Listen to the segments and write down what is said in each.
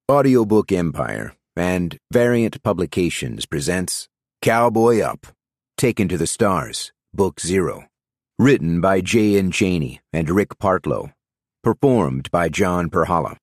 Audiobook Empire and Variant Publications presents Cowboy Up, Taken to the Stars, Book 0. Written by J.N. Chaney and Rick Partlow. Performed by John Perhala.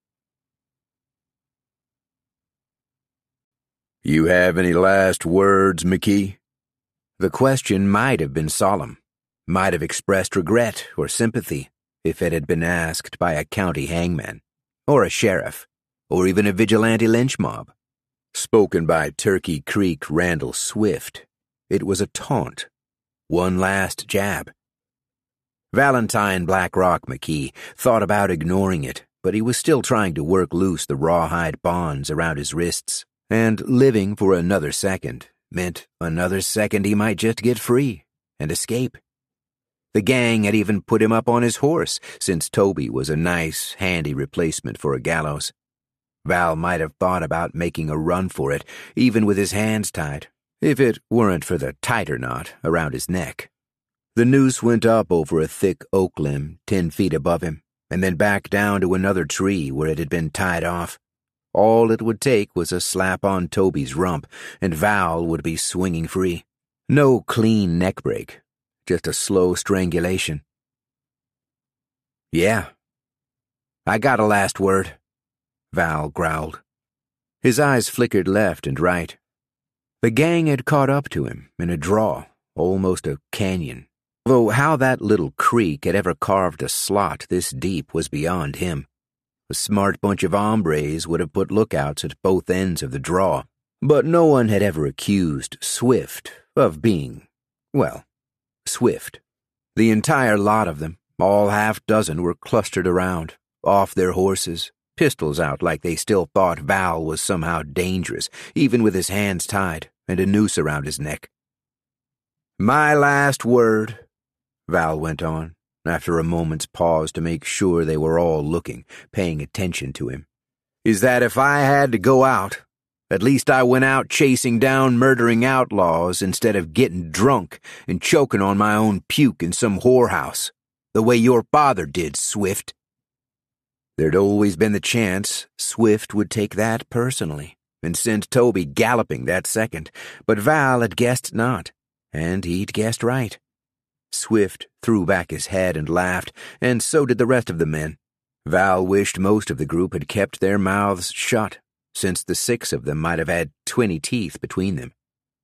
You have any last words, McKee? The question might have been solemn, might have expressed regret or sympathy if it had been asked by a county hangman, or a sheriff, or even a vigilante lynch mob. Spoken by Turkey Creek Randall Swift, it was a taunt, one last jab. Valentine Blackrock McKee thought about ignoring it, but he was still trying to work loose the rawhide bonds around his wrists, and living for another second meant another second he might just get free and escape. The gang had even put him up on his horse, since Toby was a nice, handy replacement for a gallows. Val might have thought about making a run for it, even with his hands tied, if it weren't for the tighter knot around his neck. The noose went up over a thick oak limb 10 feet above him, and then back down to another tree where it had been tied off. All it would take was a slap on Toby's rump, and Val would be swinging free. No clean neck break, just a slow strangulation. Yeah. I got a last word, Val growled. His eyes flickered left and right. The gang had caught up to him in a draw, almost a canyon, though how that little creek had ever carved a slot this deep was beyond him. A smart bunch of hombres would have put lookouts at both ends of the draw, but no one had ever accused Swift of being, well, Swift. The entire lot of them, all half-dozen, were clustered around, off their horses, pistols out like they still thought Val was somehow dangerous, even with his hands tied and a noose around his neck. My last word, Val went on, after a moment's pause to make sure they were all looking, paying attention to him, is that if I had to go out, at least I went out chasing down murdering outlaws instead of getting drunk and choking on my own puke in some whorehouse, the way your father did, Swift. There'd always been the chance Swift would take that personally and send Toby galloping that second, but Val had guessed not, and he'd guessed right. Swift threw back his head and laughed, and so did the rest of the men. Val wished most of the group had kept their mouths shut, since the 6 of them might have had 20 teeth between them.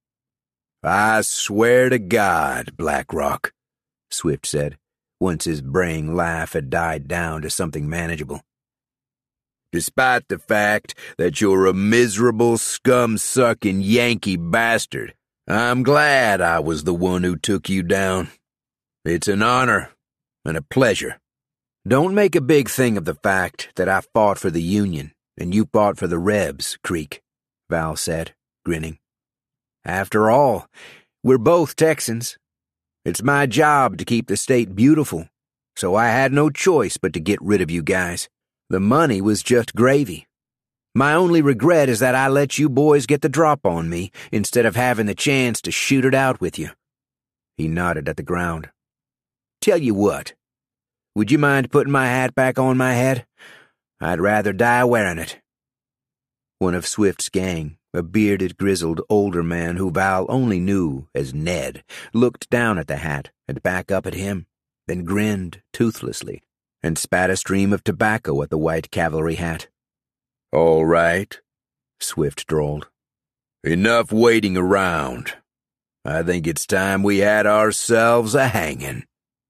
I swear to God, Blackrock, Swift said, once his braying laugh had died down to something manageable. Despite the fact that you're a miserable, scum-sucking Yankee bastard, I'm glad I was the one who took you down. It's an honor and a pleasure. Don't make a big thing of the fact that I fought for the Union and you fought for the Rebs, Creek, Val said, grinning. After all, we're both Texans. It's my job to keep the state beautiful, so I had no choice but to get rid of you guys. The money was just gravy. My only regret is that I let you boys get the drop on me instead of having the chance to shoot it out with you. He nodded at the ground. Tell you what, would you mind putting my hat back on my head? I'd rather die wearing it. One of Swift's gang, a bearded, grizzled older man who Val only knew as Ned, looked down at the hat and back up at him, then grinned toothlessly and spat a stream of tobacco at the white cavalry hat. All right, Swift drawled. Enough waiting around. I think it's time we had ourselves a hanging.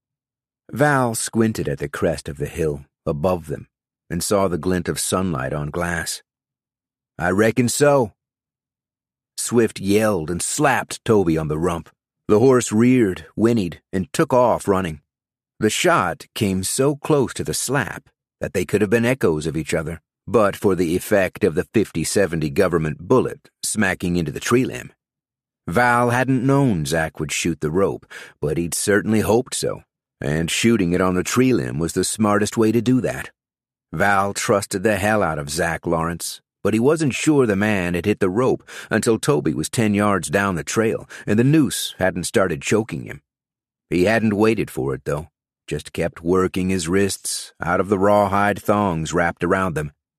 Val squinted at the crest of the hill above them and saw the glint of sunlight on glass. I reckon so. Swift yelled and slapped Toby on the rump. The horse reared, whinnied, and took off running. The shot came so close to the slap that they could have been echoes of each other, but for the effect of the .50-70 government bullet smacking into the tree limb. Val hadn't known Zach would shoot the rope, but he'd certainly hoped so, and shooting it on the tree limb was the smartest way to do that. Val trusted the hell out of Zach Lawrence, but he wasn't sure the man had hit the rope until Toby was 10 yards down the trail and the noose hadn't started choking him. He hadn't waited for it, though, just kept working his wrists out of the rawhide thongs wrapped around them,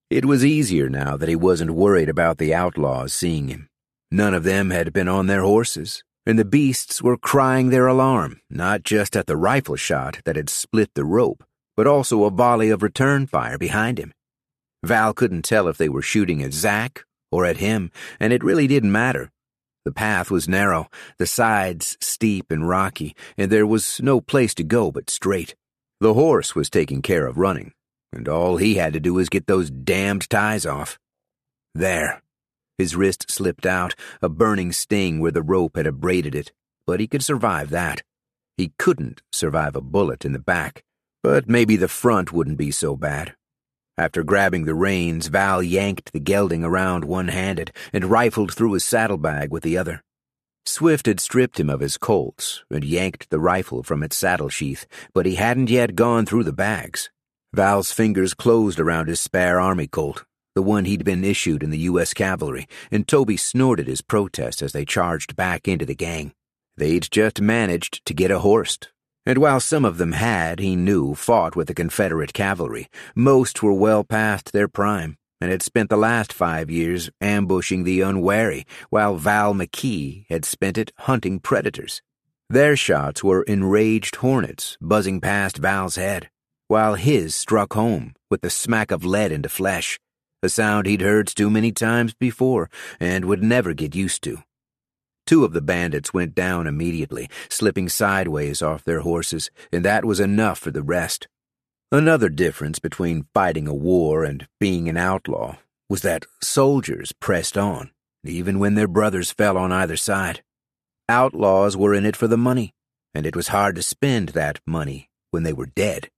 It was easier now that he wasn't worried about the outlaws seeing him. None of them had been on their horses, and the beasts were crying their alarm, not just at the rifle shot that had split the rope, but also a volley of return fire behind him. Val couldn't tell if they were shooting at Zack or at him, and it really didn't matter. The path was narrow, the sides steep and rocky, and there was no place to go but straight. The horse was taking care of running, and all he had to do was get those damned ties off. There. His wrist slipped out, a burning sting where the rope had abraded it, but he could survive that. He couldn't survive a bullet in the back, but maybe the front wouldn't be so bad. After grabbing the reins, Val yanked the gelding around one-handed and rifled through his saddlebag with the other. Swift had stripped him of his Colts and yanked the rifle from its saddle sheath, but he hadn't yet gone through the bags. Val's fingers closed around his spare army Colt, the one he'd been issued in the U.S. Cavalry, and Toby snorted his protest as they charged back into the gang. They'd just managed to get a horse. And while some of them had, he knew, fought with the Confederate cavalry, most were well past their prime and had spent the last 5 years ambushing the unwary, while Val McKee had spent it hunting predators. Their shots were enraged hornets buzzing past Val's head, while his struck home with the smack of lead into flesh, a sound he'd heard too many times before and would never get used to. 2 of the bandits went down immediately, slipping sideways off their horses, and that was enough for the rest. Another difference between fighting a war and being an outlaw was that soldiers pressed on, even when their brothers fell on either side. Outlaws were in it for the money, and it was hard to spend that money when they were dead.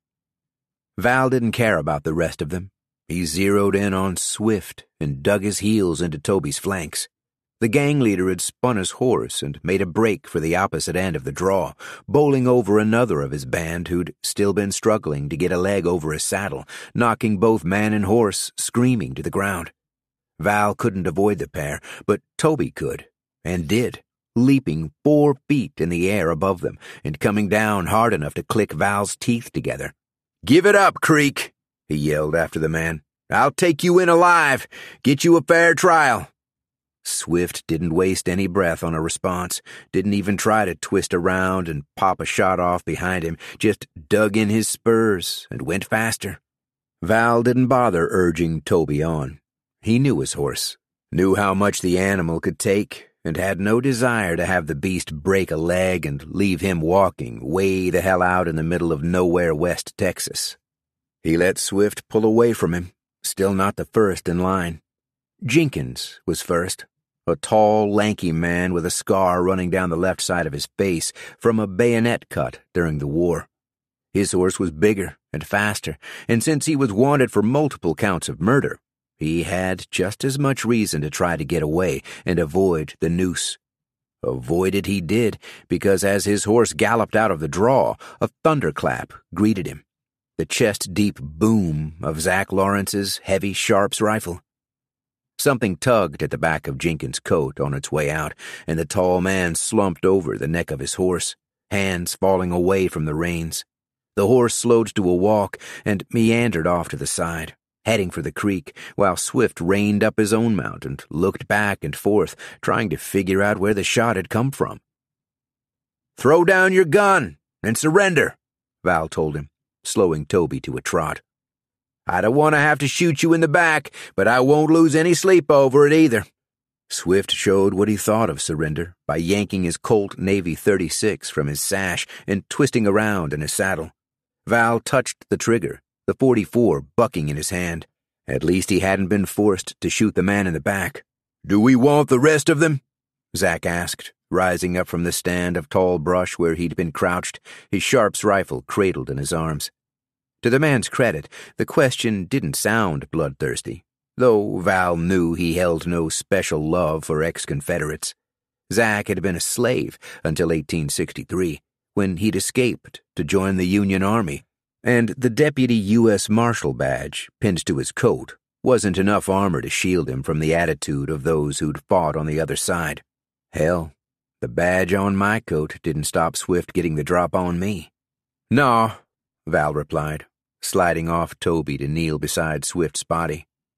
Val didn't care about the rest of them. He zeroed in on Swift and dug his heels into Toby's flanks. The gang leader had spun his horse and made a break for the opposite end of the draw, bowling over another of his band who'd still been struggling to get a leg over his saddle, knocking both man and horse screaming to the ground. Val couldn't avoid the pair, but Toby could, and did, leaping 4 feet in the air above them and coming down hard enough to click Val's teeth together. "Give it up, Creek," he yelled after the man. "I'll take you in alive, get you a fair trial." Swift didn't waste any breath on a response, didn't even try to twist around and pop a shot off behind him, just dug in his spurs and went faster. Val didn't bother urging Toby on. He knew his horse, knew how much the animal could take, and had no desire to have the beast break a leg and leave him walking way the hell out in the middle of nowhere West Texas. He let Swift pull away from him, still not the first in line. Jenkins was first. A tall, lanky man with a scar running down the left side of his face from a bayonet cut during the war. His horse was bigger and faster, and since he was wanted for multiple counts of murder, he had just as much reason to try to get away and avoid the noose. Avoid it he did, because as his horse galloped out of the draw, a thunderclap greeted him. The chest-deep boom of Zack Lawrence's heavy Sharps rifle. Something tugged at the back of Jenkins' coat on its way out, and the tall man slumped over the neck of his horse, hands falling away from the reins. The horse slowed to a walk and meandered off to the side, heading for the creek, while Swift reined up his own mount and looked back and forth, trying to figure out where the shot had come from. "Throw down your gun and surrender," Val told him, slowing Toby to a trot. "I don't want to have to shoot you in the back, but I won't lose any sleep over it either." Swift showed what he thought of surrender by yanking his Colt Navy 36 from his sash and twisting around in his saddle. Val touched the trigger, the .44 bucking in his hand. At least he hadn't been forced to shoot the man in the back. "Do we want the rest of them?" Zack asked, rising up from the stand of tall brush where he'd been crouched, his Sharps rifle cradled in his arms. To the man's credit, the question didn't sound bloodthirsty, though Val knew he held no special love for ex-Confederates. Zack had been a slave until 1863, when he'd escaped to join the Union Army, and the Deputy U.S. Marshal badge pinned to his coat wasn't enough armor to shield him from the attitude of those who'd fought on the other side. Hell, the badge on my coat didn't stop Swift getting the drop on me. "No," Val replied, sliding off Toby to kneel beside Swift's body.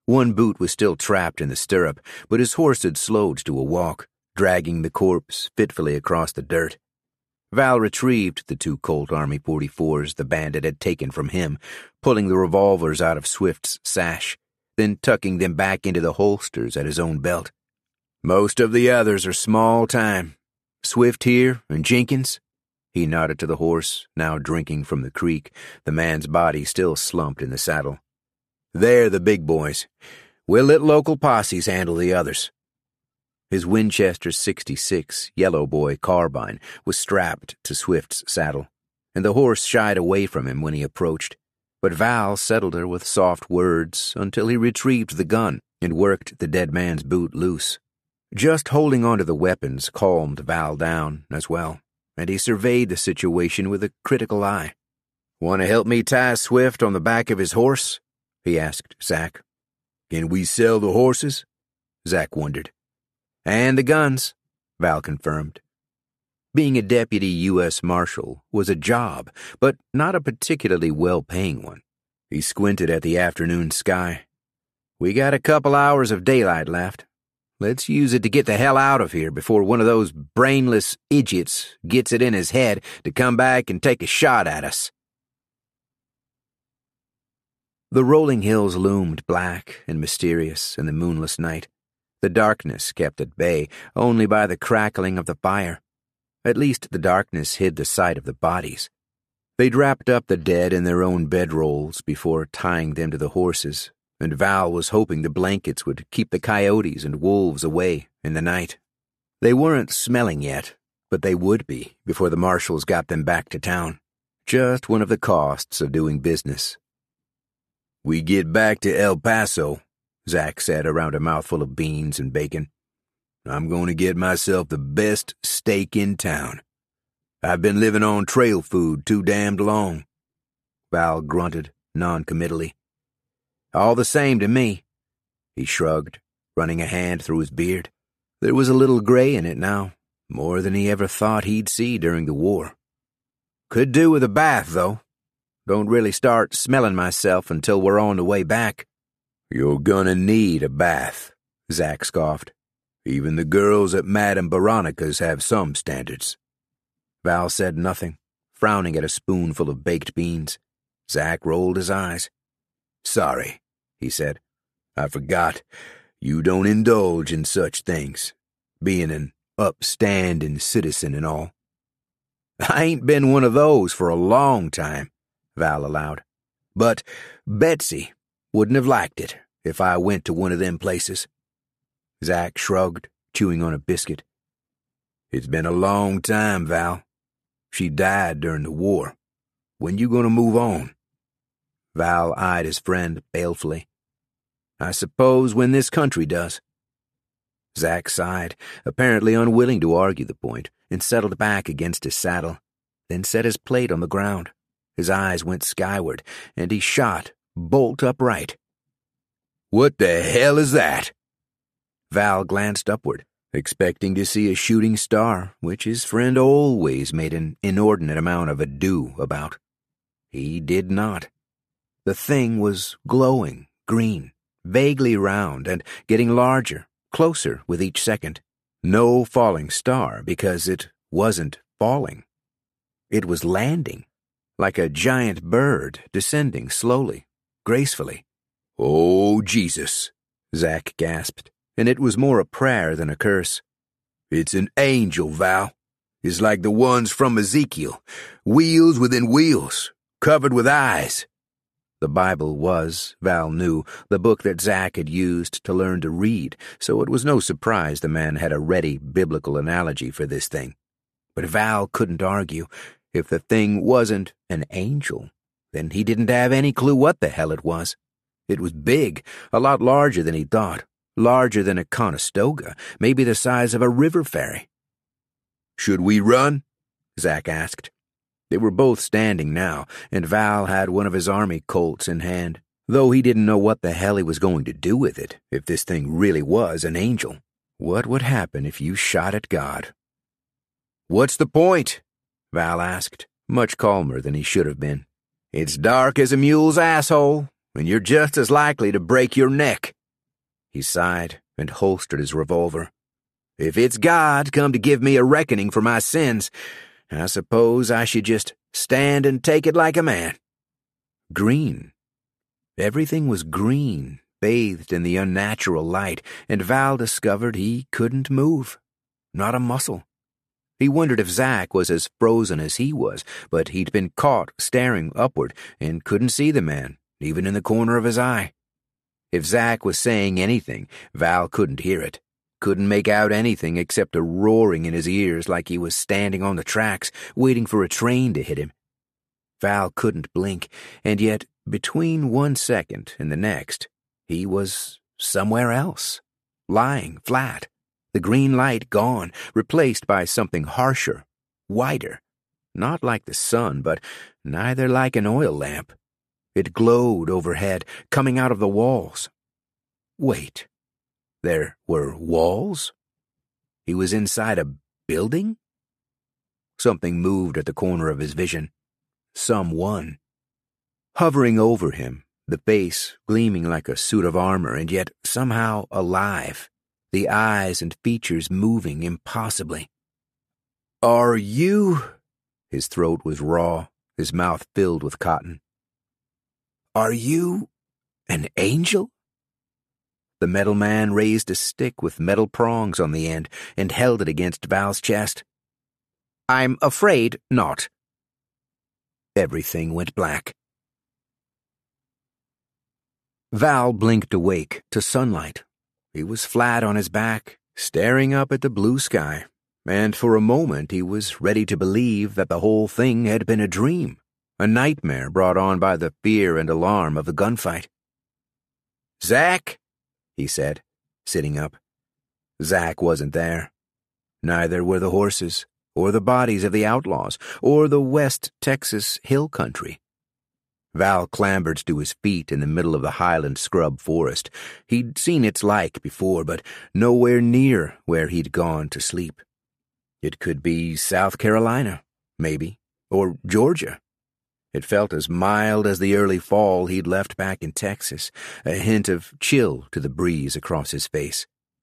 One boot was still trapped in the stirrup, but his horse had slowed to a walk, dragging the corpse fitfully across the dirt. Val retrieved the 2 Colt Army .44s the bandit had taken from him, pulling the revolvers out of Swift's sash, then tucking them back into the holsters at his own belt. "Most of the others are small time. Swift here and Jenkins?" He nodded to the horse, now drinking from the creek, the man's body still slumped in the saddle. "They're the big boys. We'll let local posses handle the others." His Winchester .66 Yellow Boy carbine was strapped to Swift's saddle, and the horse shied away from him when he approached. But Val settled her with soft words until he retrieved the gun and worked the dead man's boot loose. Just holding onto the weapons calmed Val down as well, and he surveyed the situation with a critical eye. "Want to help me tie Swift on the back of his horse?" he asked Zack. "Can we sell the horses?" Zack wondered. "And the guns," Val confirmed. Being a deputy U.S. Marshal was a job, but not a particularly well-paying one. He squinted at the afternoon sky. "We got a couple hours of daylight left. Let's use it to get the hell out of here before one of those brainless idiots gets it in his head to come back and take a shot at us." The rolling hills loomed black and mysterious in the moonless night, the darkness kept at bay only by the crackling of the fire. At least the darkness hid the sight of the bodies. They'd wrapped up the dead in their own bedrolls before tying them to the horses, and Val was hoping the blankets would keep the coyotes and wolves away in the night. They weren't smelling yet, but they would be before the marshals got them back to town. Just one of the costs of doing business. "We get back to El Paso," Zack said around a mouthful of beans and bacon. "I'm going to get myself the best steak in town. I've been living on trail food too damned long." Val grunted non-committally. "All the same to me," he shrugged, running a hand through his beard. There was a little gray in it now, more than he ever thought he'd see during the war. "Could do with a bath, though. Don't really start smelling myself until we're on the way back." "You're gonna need a bath," Zack scoffed. "Even the girls at Madame Veronica's have some standards." Val said nothing, frowning at a spoonful of baked beans. Zack rolled his eyes. "Sorry," he said. "I forgot. You don't indulge in such things, being an upstanding citizen and all." "I ain't been one of those for a long time," Val allowed. "But Betsy wouldn't have liked it if I went to one of them places." Zack shrugged, chewing on a biscuit. "It's been a long time, Val. She died during the war. When you gonna move on?" Val eyed his friend balefully. "I suppose when this country does." Zack sighed, apparently unwilling to argue the point, and settled back against his saddle, then set his plate on the ground. His eyes went skyward, and he shot bolt upright. "What the hell is that?" Val glanced upward, expecting to see a shooting star, which his friend always made an inordinate amount of ado about. He did not. The thing was glowing green, vaguely round, and getting larger, closer with each second. No falling star, because it wasn't falling. It was landing, like a giant bird descending slowly, gracefully. "Oh, Jesus," Zack gasped, and it was more a prayer than a curse. "It's an angel, Val. It's like the ones from Ezekiel, wheels within wheels, covered with eyes." The Bible was, Val knew, the book that Zack had used to learn to read, so it was no surprise the man had a ready biblical analogy for this thing. But Val couldn't argue. If the thing wasn't an angel, then he didn't have any clue what the hell it was. It was big, a lot larger than he thought, larger than a Conestoga, maybe the size of a river ferry. "Should we run?" Zack asked. They were both standing now, and Val had one of his army Colts in hand, though he didn't know what the hell he was going to do with it if this thing really was an angel. What would happen if you shot at God? "What's the point?" Val asked, much calmer than he should have been. "It's dark as a mule's asshole, and you're just as likely to break your neck." He sighed and holstered his revolver. "If it's God come to give me a reckoning for my sins, I suppose I should just stand and take it like a man." Green. Everything was green, bathed in the unnatural light, and Val discovered he couldn't move. Not a muscle. He wondered if Zack was as frozen as he was, but he'd been caught staring upward and couldn't see the man, even in the corner of his eye. If Zack was saying anything, Val couldn't hear it, couldn't make out anything except a roaring in his ears like he was standing on the tracks, waiting for a train to hit him. Val couldn't blink, and yet, between 1 second and the next, he was somewhere else, lying flat, the green light gone, replaced by something harsher, whiter, not like the sun, but neither like an oil lamp. It glowed overhead, coming out of the walls. Wait, there were walls? He was inside a building? Something moved at the corner of his vision. Someone. Hovering over him, the face gleaming like a suit of armor and yet somehow alive, the eyes and features moving impossibly. "Are you—" His throat was raw, his mouth filled with cotton. "Are you an angel?" The metal man raised a stick with metal prongs on the end and held it against Val's chest. "I'm afraid not." Everything went black. Val blinked awake to sunlight. He was flat on his back, staring up at the blue sky, and for a moment he was ready to believe that the whole thing had been a dream, a nightmare brought on by the fear and alarm of the gunfight. "Zack," he said, sitting up. Zack wasn't there. Neither were the horses, or the bodies of the outlaws, or the West Texas hill country. Val clambered to his feet in the middle of the highland scrub forest. He'd seen its like before, but nowhere near where he'd gone to sleep. It could be South Carolina, maybe, or Georgia. It felt as mild as the early fall he'd left back in Texas, a hint of chill to the breeze across his face.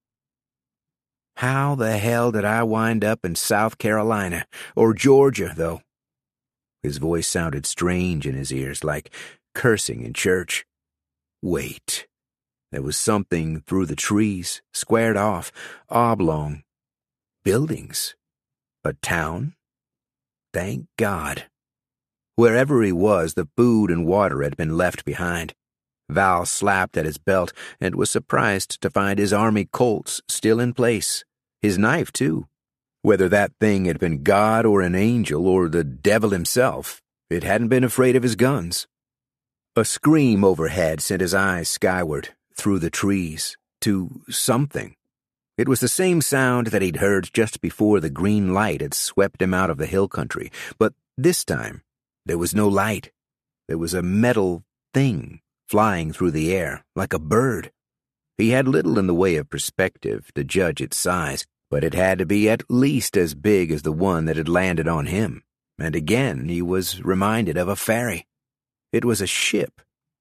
How the hell did I wind up in South Carolina, or Georgia, though? His voice sounded strange in his ears, like cursing in church. Wait. There was something through the trees, squared off, oblong. Buildings. A town? Thank God. Wherever he was, the food and water had been left behind. Val slapped at his belt and was surprised to find his army Colts still in place. His knife, too. Whether that thing had been God or an angel or the devil himself, it hadn't been afraid of his guns. A scream overhead sent his eyes skyward, through the trees, to something. It was the same sound that he'd heard just before the green light had swept him out of the hill country, but this time there was no light. There was a metal thing flying through the air, like a bird. He had little in the way of perspective to judge its size, but it had to be at least as big as the one that had landed on him, and again he was reminded of a ferry. It was a ship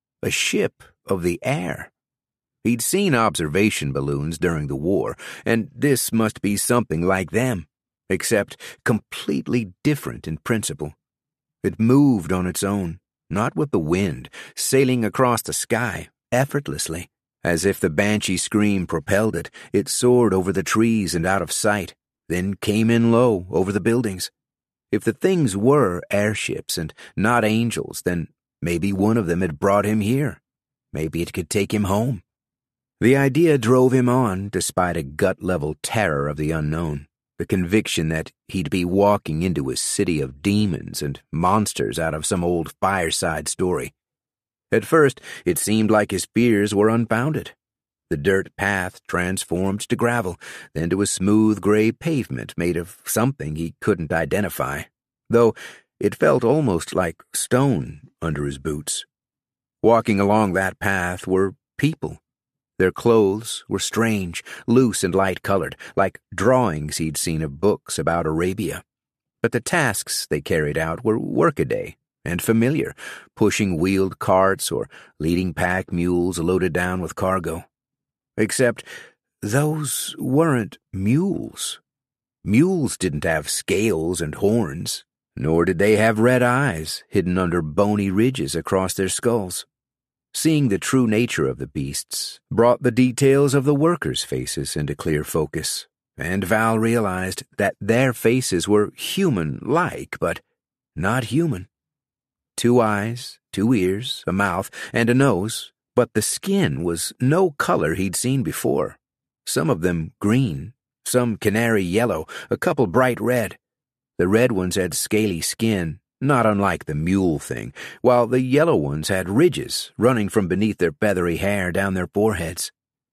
of the air. He'd seen observation balloons during the war, and this must be something like them, except completely different in principle. It moved on its own, not with the wind, sailing across the sky effortlessly. As if the banshee scream propelled it, it soared over the trees and out of sight, then came in low over the buildings. If the things were airships and not angels, then maybe one of them had brought him here. Maybe it could take him home. The idea drove him on, despite a gut-level terror of the unknown, the conviction that he'd be walking into a city of demons and monsters out of some old fireside story. At first, it seemed like his fears were unfounded. The dirt path transformed to gravel, then to a smooth gray pavement made of something he couldn't identify, though it felt almost like stone under his boots. Walking along that path were people. Their clothes were strange, loose and light-colored, like drawings he'd seen of books about Arabia. But the tasks they carried out were workaday and familiar, pushing wheeled carts or leading pack mules loaded down with cargo. Except those weren't mules. Mules didn't have scales and horns, nor did they have red eyes hidden under bony ridges across their skulls. Seeing the true nature of the beasts brought the details of the workers' faces into clear focus, and Val realized that their faces were human-like, but not human. 2 eyes, 2 ears, a mouth, and a nose, but the skin was no color he'd seen before. Some of them green, some canary yellow, a couple bright red. The red ones had scaly skin, not unlike the mule thing, while the yellow ones had ridges running from beneath their feathery hair down their foreheads.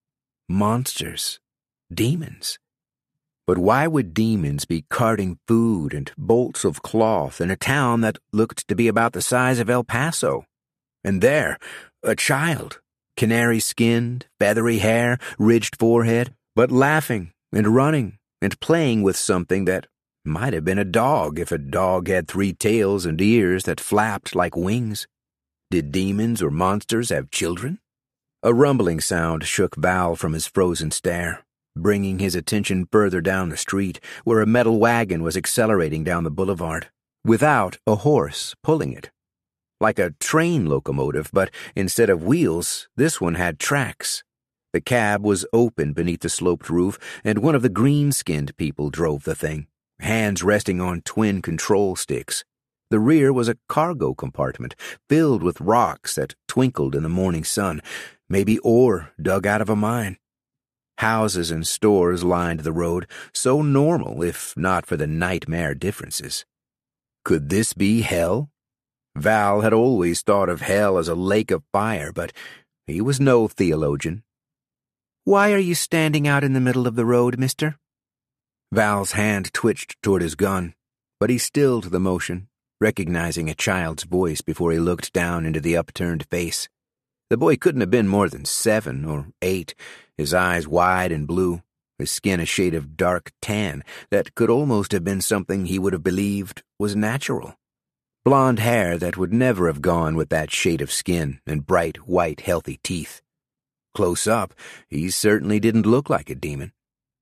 Monsters. Demons. But why would demons be carting food and bolts of cloth in a town that looked to be about the size of El Paso? And there, a child, canary-skinned, feathery hair, ridged forehead, but laughing and running and playing with something that might have been a dog if a dog had 3 tails and ears that flapped like wings. Did demons or monsters have children? A rumbling sound shook Val from his frozen stare, bringing his attention further down the street, where a metal wagon was accelerating down the boulevard, without a horse pulling it. Like a train locomotive, but instead of wheels, this one had tracks. The cab was open beneath the sloped roof, and one of the green-skinned people drove the thing, hands resting on twin control sticks. The rear was a cargo compartment filled with rocks that twinkled in the morning sun, maybe ore dug out of a mine. Houses and stores lined the road, so normal if not for the nightmare differences. Could this be hell? Val had always thought of hell as a lake of fire, but he was no theologian. "Why are you standing out in the middle of the road, mister?" Val's hand twitched toward his gun, but he stilled the motion, recognizing a child's voice before he looked down into the upturned face. The boy couldn't have been more than 7 or 8, his eyes wide and blue, his skin a shade of dark tan that could almost have been something he would have believed was natural. Blonde hair that would never have gone with that shade of skin and bright, white, healthy teeth. Close up, he certainly didn't look like a demon.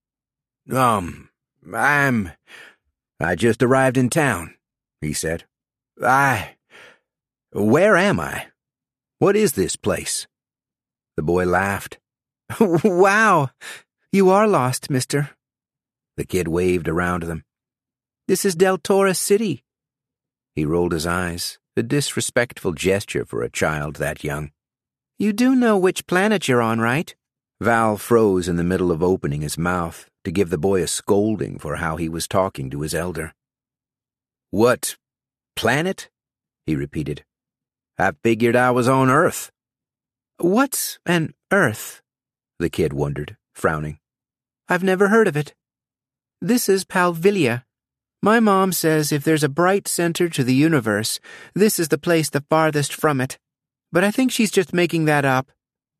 I just arrived in town," he said. Where am I? What is this place?" The boy laughed. "Wow, you are lost, mister." The kid waved around them. "This is Del Toro City." He rolled his eyes, a disrespectful gesture for a child that young. "You do know which planet you're on, right?" Val froze in the middle of opening his mouth to give the boy a scolding for how he was talking to his elder. "What planet?" he repeated. "I figured I was on Earth." "What's an Earth?" the kid wondered, frowning. "I've never heard of it." "This is Palvilia. My mom says if there's a bright center to the universe, this is the place the farthest from it. But I think she's just making that up."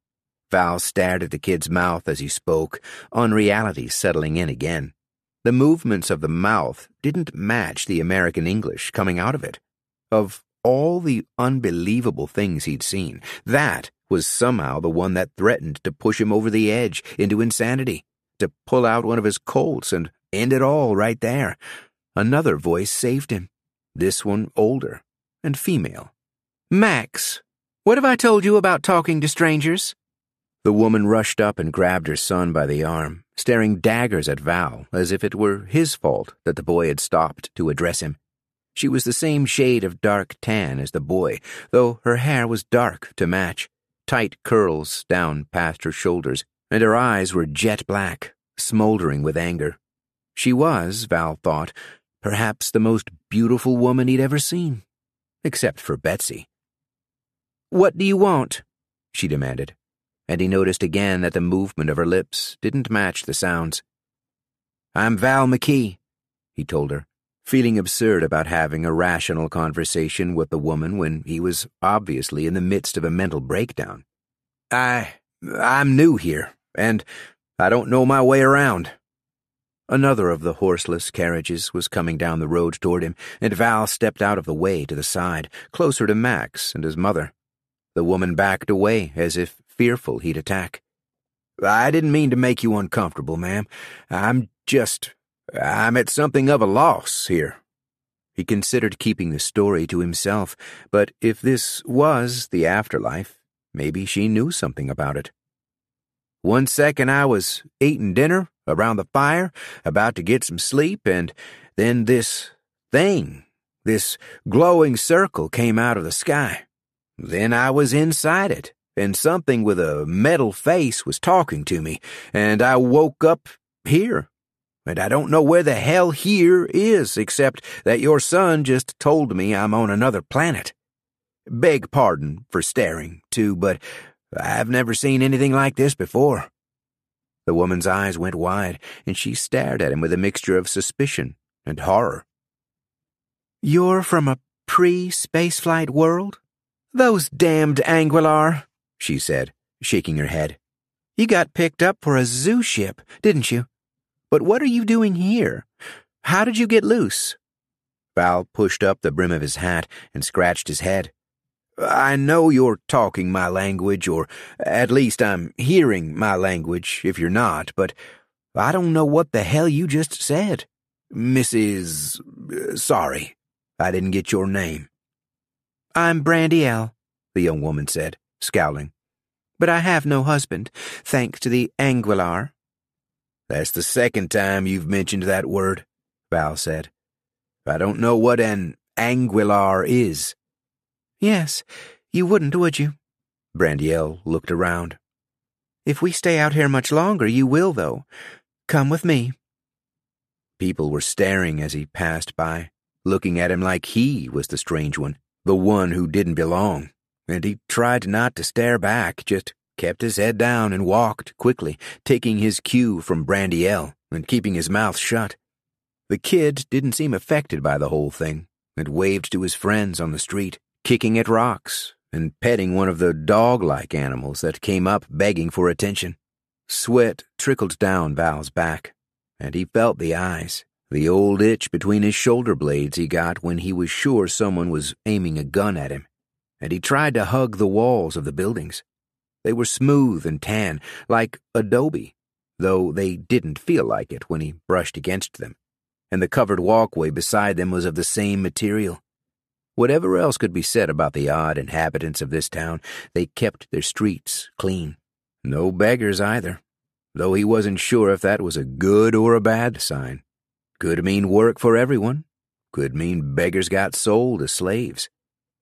Val stared at the kid's mouth as he spoke, unreality settling in again. The movements of the mouth didn't match the American English coming out of it. Of all the unbelievable things he'd seen, that was somehow the one that threatened to push him over the edge into insanity, to pull out one of his Colts and end it all right there. Another voice saved him, this one older and female. "Max, what have I told you about talking to strangers?" The woman rushed up and grabbed her son by the arm, staring daggers at Val as if it were his fault that the boy had stopped to address him. She was the same shade of dark tan as the boy, though her hair was dark to match, tight curls down past her shoulders, and her eyes were jet black, smoldering with anger. She was, Val thought, perhaps the most beautiful woman he'd ever seen, except for Betsy. "What do you want?" she demanded, and he noticed again that the movement of her lips didn't match the sounds. "I'm Val McKee," he told her, feeling absurd about having a rational conversation with the woman when he was obviously in the midst of a mental breakdown. I'm new here, and I don't know my way around." Another of the horseless carriages was coming down the road toward him, and Val stepped out of the way to the side, closer to Max and his mother. The woman backed away as if fearful he'd attack. I didn't mean to make you uncomfortable, ma'am. I'm at something of a loss here." He considered keeping the story to himself, but if this was the afterlife, maybe she knew something about it. "One second I was eating dinner around the fire, about to get some sleep, and then this thing, this glowing circle came out of the sky. Then I was inside it, and something with a metal face was talking to me, and I woke up here. And I don't know where the hell here is, except that your son just told me I'm on another planet. Beg pardon for staring, too, but I've never seen anything like this before." The woman's eyes went wide, and she stared at him with a mixture of suspicion and horror. "You're from a pre-spaceflight world? Those damned Angular," she said, shaking her head. "You got picked up for a zoo ship, didn't you? But what are you doing here? How did you get loose?" Val pushed up the brim of his hat and scratched his head. "I know you're talking my language, or at least I'm hearing my language if you're not, but I don't know what the hell you just said. Mrs. Sorry, I didn't get your name." "I'm Brandy L," the young woman said, scowling. "But I have no husband, thanks to the Angular." "That's the second time you've mentioned that word," Val said. "I don't know what an Angular is." "Yes, you wouldn't, would you?" Brandielle looked around. "If we stay out here much longer, you will, though. Come with me." People were staring as he passed by, looking at him like he was the strange one, the one who didn't belong, and he tried not to stare back, just kept his head down and walked quickly, taking his cue from Brandielle and keeping his mouth shut. The kid didn't seem affected by the whole thing, and waved to his friends on the street, kicking at rocks and petting one of the dog-like animals that came up begging for attention. Sweat trickled down Val's back, and he felt the eyes, the old itch between his shoulder blades he got when he was sure someone was aiming a gun at him, and he tried to hug the walls of the buildings. They were smooth and tan, like adobe, though they didn't feel like it when he brushed against them, and the covered walkway beside them was of the same material. Whatever else could be said about the odd inhabitants of this town, they kept their streets clean. No beggars either, though he wasn't sure if that was a good or a bad sign. Could mean work for everyone. Could mean beggars got sold as slaves.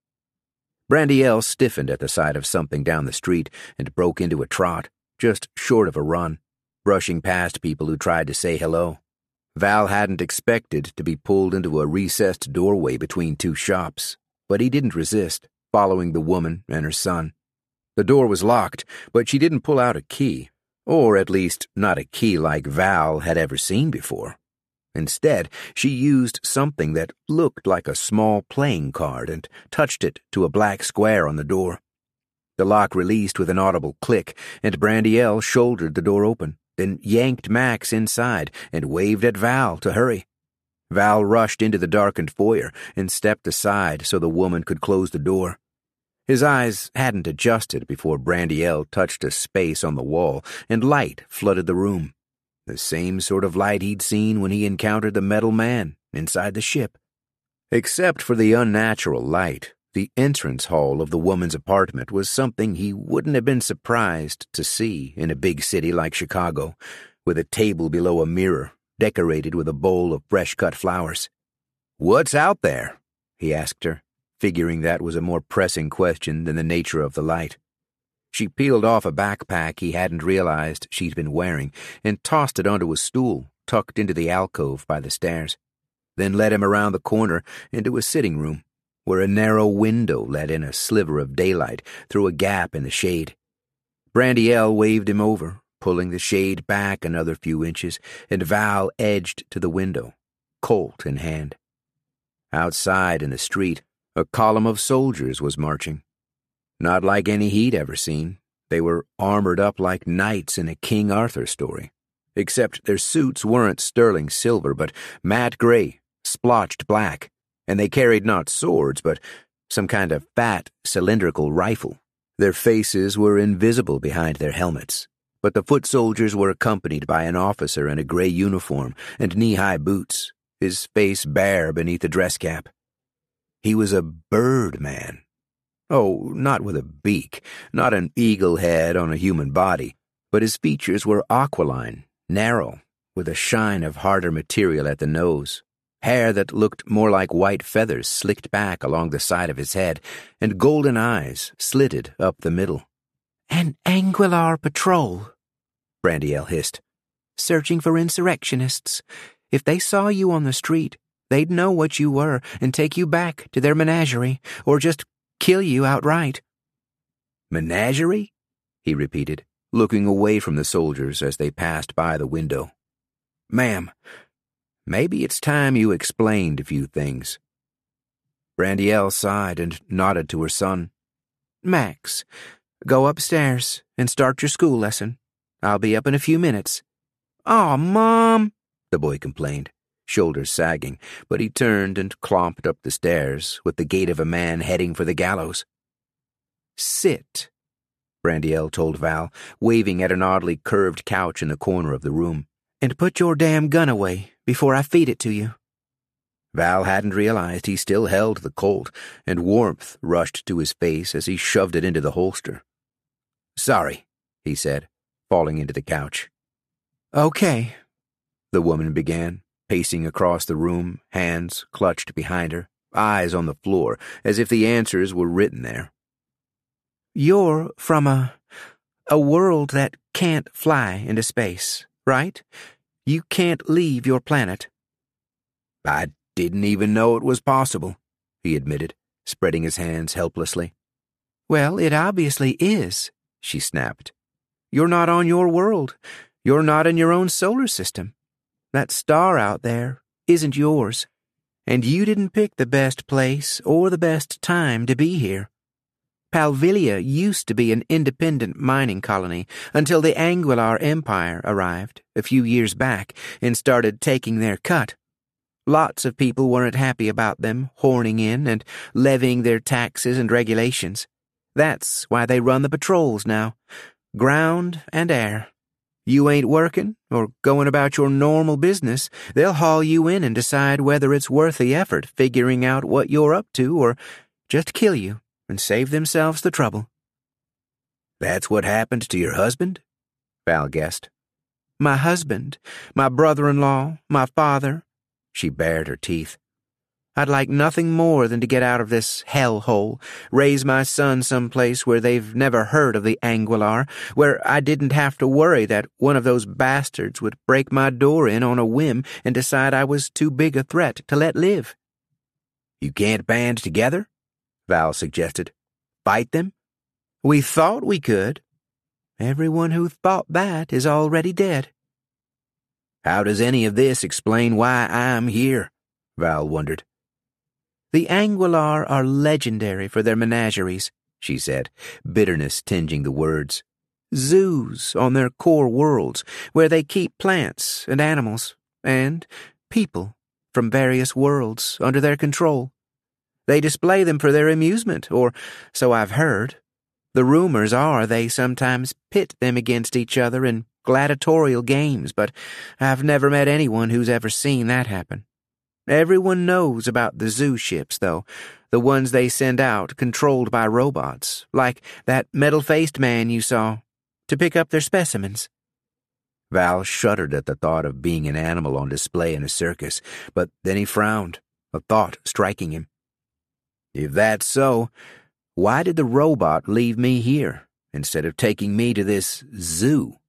Brandielle stiffened at the sight of something down the street and broke into a trot, just short of a run, brushing past people who tried to say hello. Val hadn't expected to be pulled into a recessed doorway between two shops, but he didn't resist, following the woman and her son. The door was locked, but she didn't pull out a key, or at least not a key like Val had ever seen before. Instead, she used something that looked like a small playing card and touched it to a black square on the door. The lock released with an audible click, and Brandielle shouldered the door open, then yanked Max inside and waved at Val to hurry. Val rushed into the darkened foyer and stepped aside so the woman could close the door. His eyes hadn't adjusted before Brandielle touched a space on the wall, and light flooded the room. The same sort of light he'd seen when he encountered the metal man inside the ship. Except for the unnatural light, the entrance hall of the woman's apartment was something he wouldn't have been surprised to see in a big city like Chicago, with a table below a mirror decorated with a bowl of fresh-cut flowers. "What's out there?" he asked her, figuring that was a more pressing question than the nature of the light. She peeled off a backpack he hadn't realized she'd been wearing and tossed it onto a stool tucked into the alcove by the stairs, then led him around the corner into a sitting room, where a narrow window let in a sliver of daylight through a gap in the shade. Brandielle waved him over, pulling the shade back another few inches, and Val edged to the window, Colt in hand. Outside in the street, a column of soldiers was marching. Not like any he'd ever seen. They were armored up like knights in a King Arthur story, except their suits weren't sterling silver, but matte gray, splotched black, and they carried not swords, but some kind of fat, cylindrical rifle. Their faces were invisible behind their helmets, but the foot soldiers were accompanied by an officer in a gray uniform and knee-high boots, his face bare beneath a dress cap. He was a bird man. Oh, not with a beak, not an eagle head on a human body, but his features were aquiline, narrow, with a shine of harder material at the nose, hair that looked more like white feathers slicked back along the side of his head, and golden eyes slitted up the middle. "An Anguillar patrol," Brandielle hissed. "Searching for insurrectionists. If they saw you on the street, they'd know what you were and take you back to their menagerie, or just kill you outright." "Menagerie?" he repeated, looking away from the soldiers as they passed by the window. "Ma'am, maybe it's time you explained a few things." Brandielle sighed and nodded to her son. "Max, go upstairs and start your school lesson. I'll be up in a few minutes." "Aw, Mom," the boy complained, shoulders sagging, but he turned and clomped up the stairs with the gait of a man heading for the gallows. "Sit," Brandielle told Val, waving at an oddly curved couch in the corner of the room. "And put your damn gun away before I feed it to you." Val hadn't realized he still held the Colt, and warmth rushed to his face as he shoved it into the holster. "Sorry," he said, falling into the couch. "Okay," the woman began, pacing across the room, hands clutched behind her, eyes on the floor, as if the answers were written there. "You're from a world that can't fly into space, right? You can't leave your planet." "I didn't even know it was possible," he admitted, spreading his hands helplessly. "Well, it obviously is," she snapped. "You're not on your world. You're not in your own solar system. That star out there isn't yours, and you didn't pick the best place or the best time to be here. Palvilia used to be an independent mining colony until the Anguillar Empire arrived a few years back and started taking their cut. Lots of people weren't happy about them horning in and levying their taxes and regulations. That's why they run the patrols now, ground and air. You ain't working or going about your normal business, they'll haul you in and decide whether it's worth the effort figuring out what you're up to or just kill you and save themselves the trouble." "That's what happened to your husband?" Val guessed. "My husband, my brother-in-law, my father." She bared her teeth. "I'd like nothing more than to get out of this hellhole, raise my son someplace where they've never heard of the Anguillar, where I didn't have to worry that one of those bastards would break my door in on a whim and decide I was too big a threat to let live." "You can't band together?" Val suggested. "Fight them?" "We thought we could. Everyone who thought that is already dead." "How does any of this explain why I'm here?" Val wondered. "The Anguillar are legendary for their menageries," she said, bitterness tinging the words. "Zoos on their core worlds, where they keep plants and animals, and people from various worlds under their control. They display them for their amusement, or so I've heard. The rumors are they sometimes pit them against each other in gladiatorial games, but I've never met anyone who's ever seen that happen. Everyone knows about the zoo ships, though, the ones they send out controlled by robots, like that metal-faced man you saw, to pick up their specimens." Val shuddered at the thought of being an animal on display in a circus, but then he frowned, a thought striking him. "If that's so, why did the robot leave me here instead of taking me to this zoo?"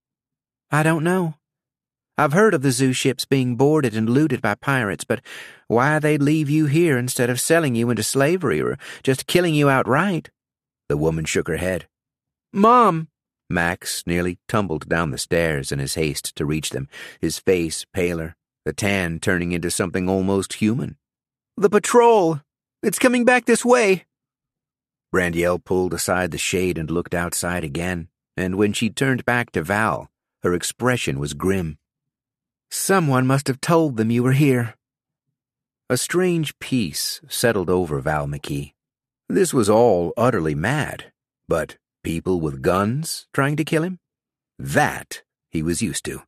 "I don't know. I've heard of the zoo ships being boarded and looted by pirates, but why they'd leave you here instead of selling you into slavery or just killing you outright?" The woman shook her head. "Mom!" Max nearly tumbled down the stairs in his haste to reach them, his face paler, the tan turning into something almost human. "The patrol! It's coming back this way!" Brandielle pulled aside the shade and looked outside again, and when she turned back to Val, her expression was grim. "Someone must have told them you were here." A strange peace settled over Val McKee. This was all utterly mad, but people with guns trying to kill him? That he was used to.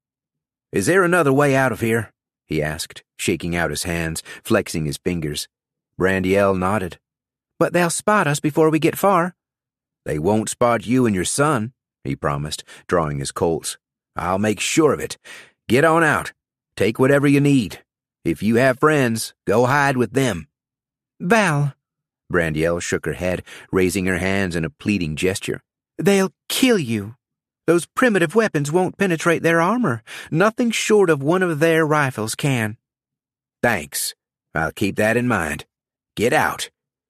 "Is there another way out of here?" he asked, shaking out his hands, flexing his fingers. Brandiel nodded. "But they'll spot us before we get far." "They won't spot you and your son," he promised, drawing his Colts. "I'll make sure of it. Get on out. Take whatever you need. If you have friends, go hide with them." "Val," Brandiel shook her head, raising her hands in a pleading gesture. "They'll kill you. Those primitive weapons won't penetrate their armor. Nothing short of one of their rifles can." "Thanks. I'll keep that in mind. Get out."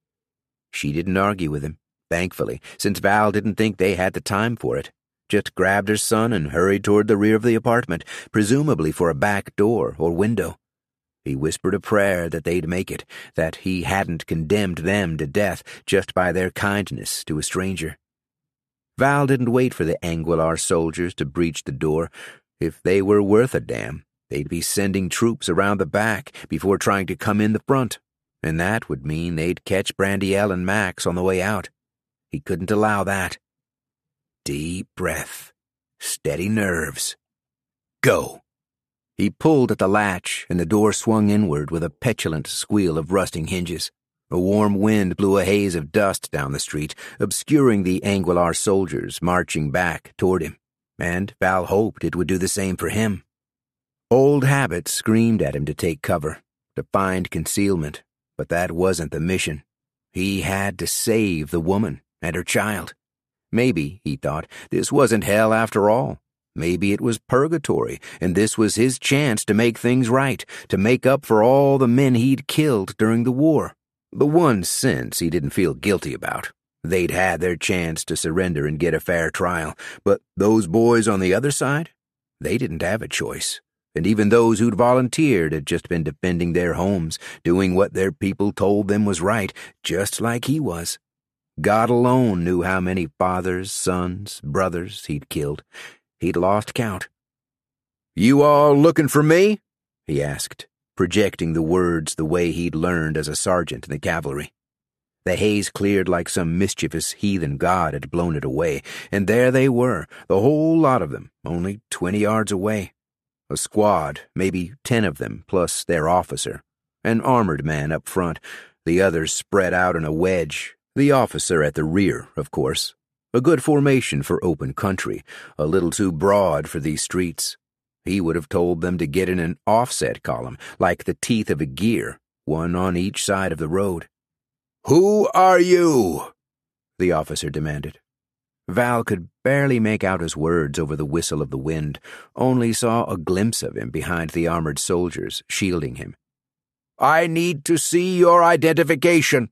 She didn't argue with him, thankfully, since Val didn't think they had the time for it. Just grabbed her son and hurried toward the rear of the apartment, presumably for a back door or window. He whispered a prayer that they'd make it, that he hadn't condemned them to death just by their kindness to a stranger. Val didn't wait for the Anguillar soldiers to breach the door. If they were worth a damn, they'd be sending troops around the back before trying to come in the front, and that would mean they'd catch Brandiel and Max on the way out. He couldn't allow that. Deep breath. Steady nerves. Go. He pulled at the latch, and the door swung inward with a petulant squeal of rusting hinges. A warm wind blew a haze of dust down the street, obscuring the Anguillar soldiers marching back toward him, and Val hoped it would do the same for him. Old habit screamed at him to take cover, to find concealment, but that wasn't the mission. He had to save the woman and her child. Maybe, he thought, this wasn't hell after all. Maybe it was purgatory, and this was his chance to make things right, to make up for all the men he'd killed during the war. The one sense he didn't feel guilty about. They'd had their chance to surrender and get a fair trial, but those boys on the other side? They didn't have a choice. And even those who'd volunteered had just been defending their homes, doing what their people told them was right, just like he was. God alone knew how many fathers, sons, brothers he'd killed. He'd lost count. "You all looking for me?" he asked, projecting the words the way he'd learned as a sergeant in the cavalry. The haze cleared like some mischievous heathen god had blown it away, and there they were, the whole lot of them, only 20 yards away. A squad, maybe 10 of them, plus their officer. An armored man up front, the others spread out in a wedge, the officer at the rear, of course. A good formation for open country, a little too broad for these streets. He would have told them to get in an offset column, like the teeth of a gear, one on each side of the road. "Who are you?" the officer demanded. Val could barely make out his words over the whistle of the wind, only saw a glimpse of him behind the armored soldiers shielding him. "I need to see your identification."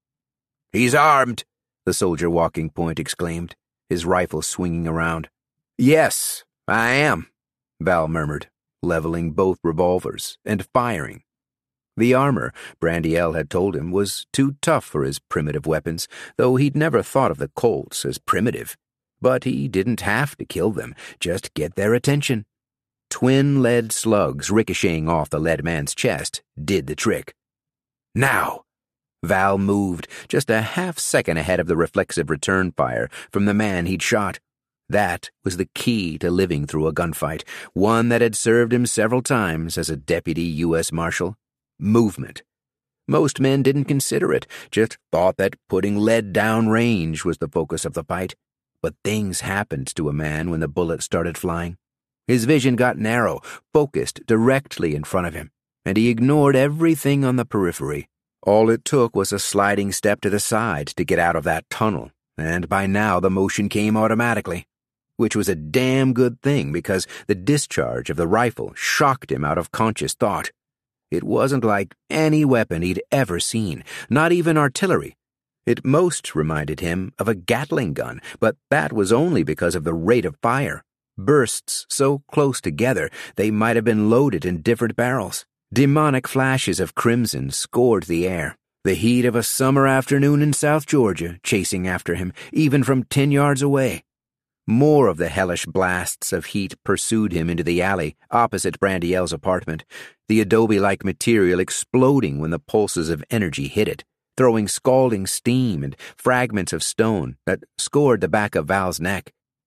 "He's armed," the soldier walking point exclaimed, his rifle swinging around. "Yes, I am," Val murmured, leveling both revolvers and firing. The armor, Brandiel had told him, was too tough for his primitive weapons, though he'd never thought of the Colts as primitive. But he didn't have to kill them, just get their attention. Twin lead slugs ricocheting off the lead man's chest did the trick. Now! Val moved, just a half-second ahead of the reflexive return fire from the man he'd shot. That was the key to living through a gunfight, one that had served him several times as a deputy U.S. Marshal. Movement. Most men didn't consider it, just thought that putting lead down range was the focus of the fight. But things happened to a man when the bullets started flying. His vision got narrow, focused directly in front of him, and he ignored everything on the periphery. All it took was a sliding step to the side to get out of that tunnel, and by now the motion came automatically, which was a damn good thing because the discharge of the rifle shocked him out of conscious thought. It wasn't like any weapon he'd ever seen, not even artillery. It most reminded him of a Gatling gun, but that was only because of the rate of fire. Bursts so close together they might have been loaded in different barrels. Demonic flashes of crimson scored the air, the heat of a summer afternoon in South Georgia chasing after him, even from 10 yards away. More of the hellish blasts of heat pursued him into the alley opposite Brandiel's apartment, the adobe-like material exploding when the pulses of energy hit it, throwing scalding steam and fragments of stone that scored the back of Val's neck.